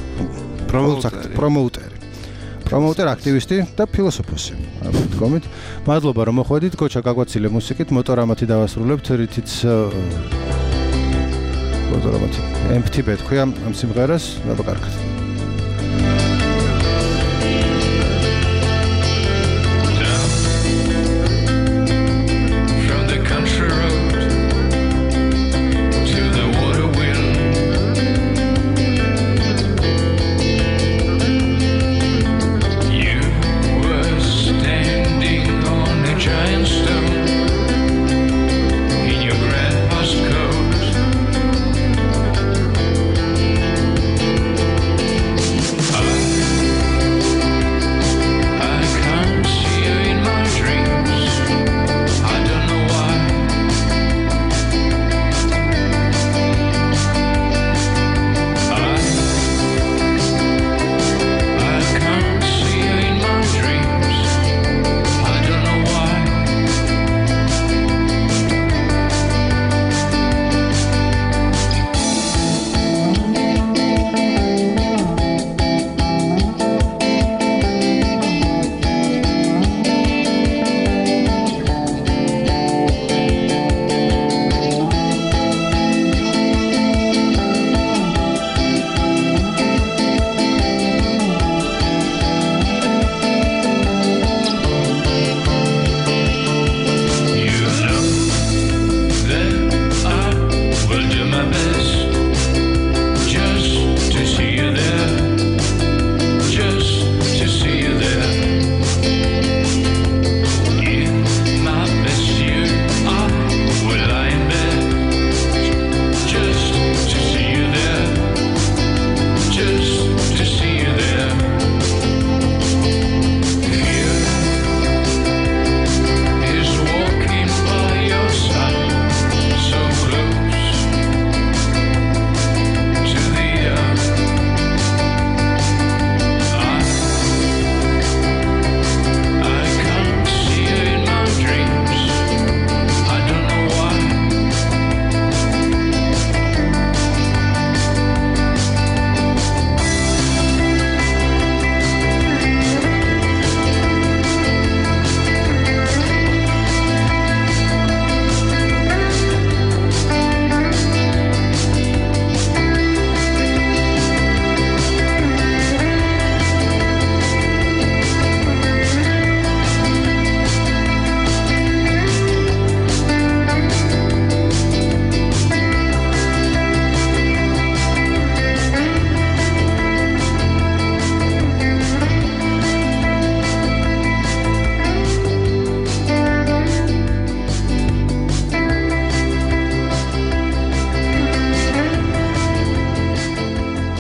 პრომოუტერი, აქტივისტი და ფილოსოფოსი. აბა, მადლობა რომ მოხვედით, გოჩა გაგვაცილე მუსიკით, მოტორამათი დავასრულებთ, რითიც მოტორამათი. MTB თქვია ამ სიმღერას, აბა კარგად.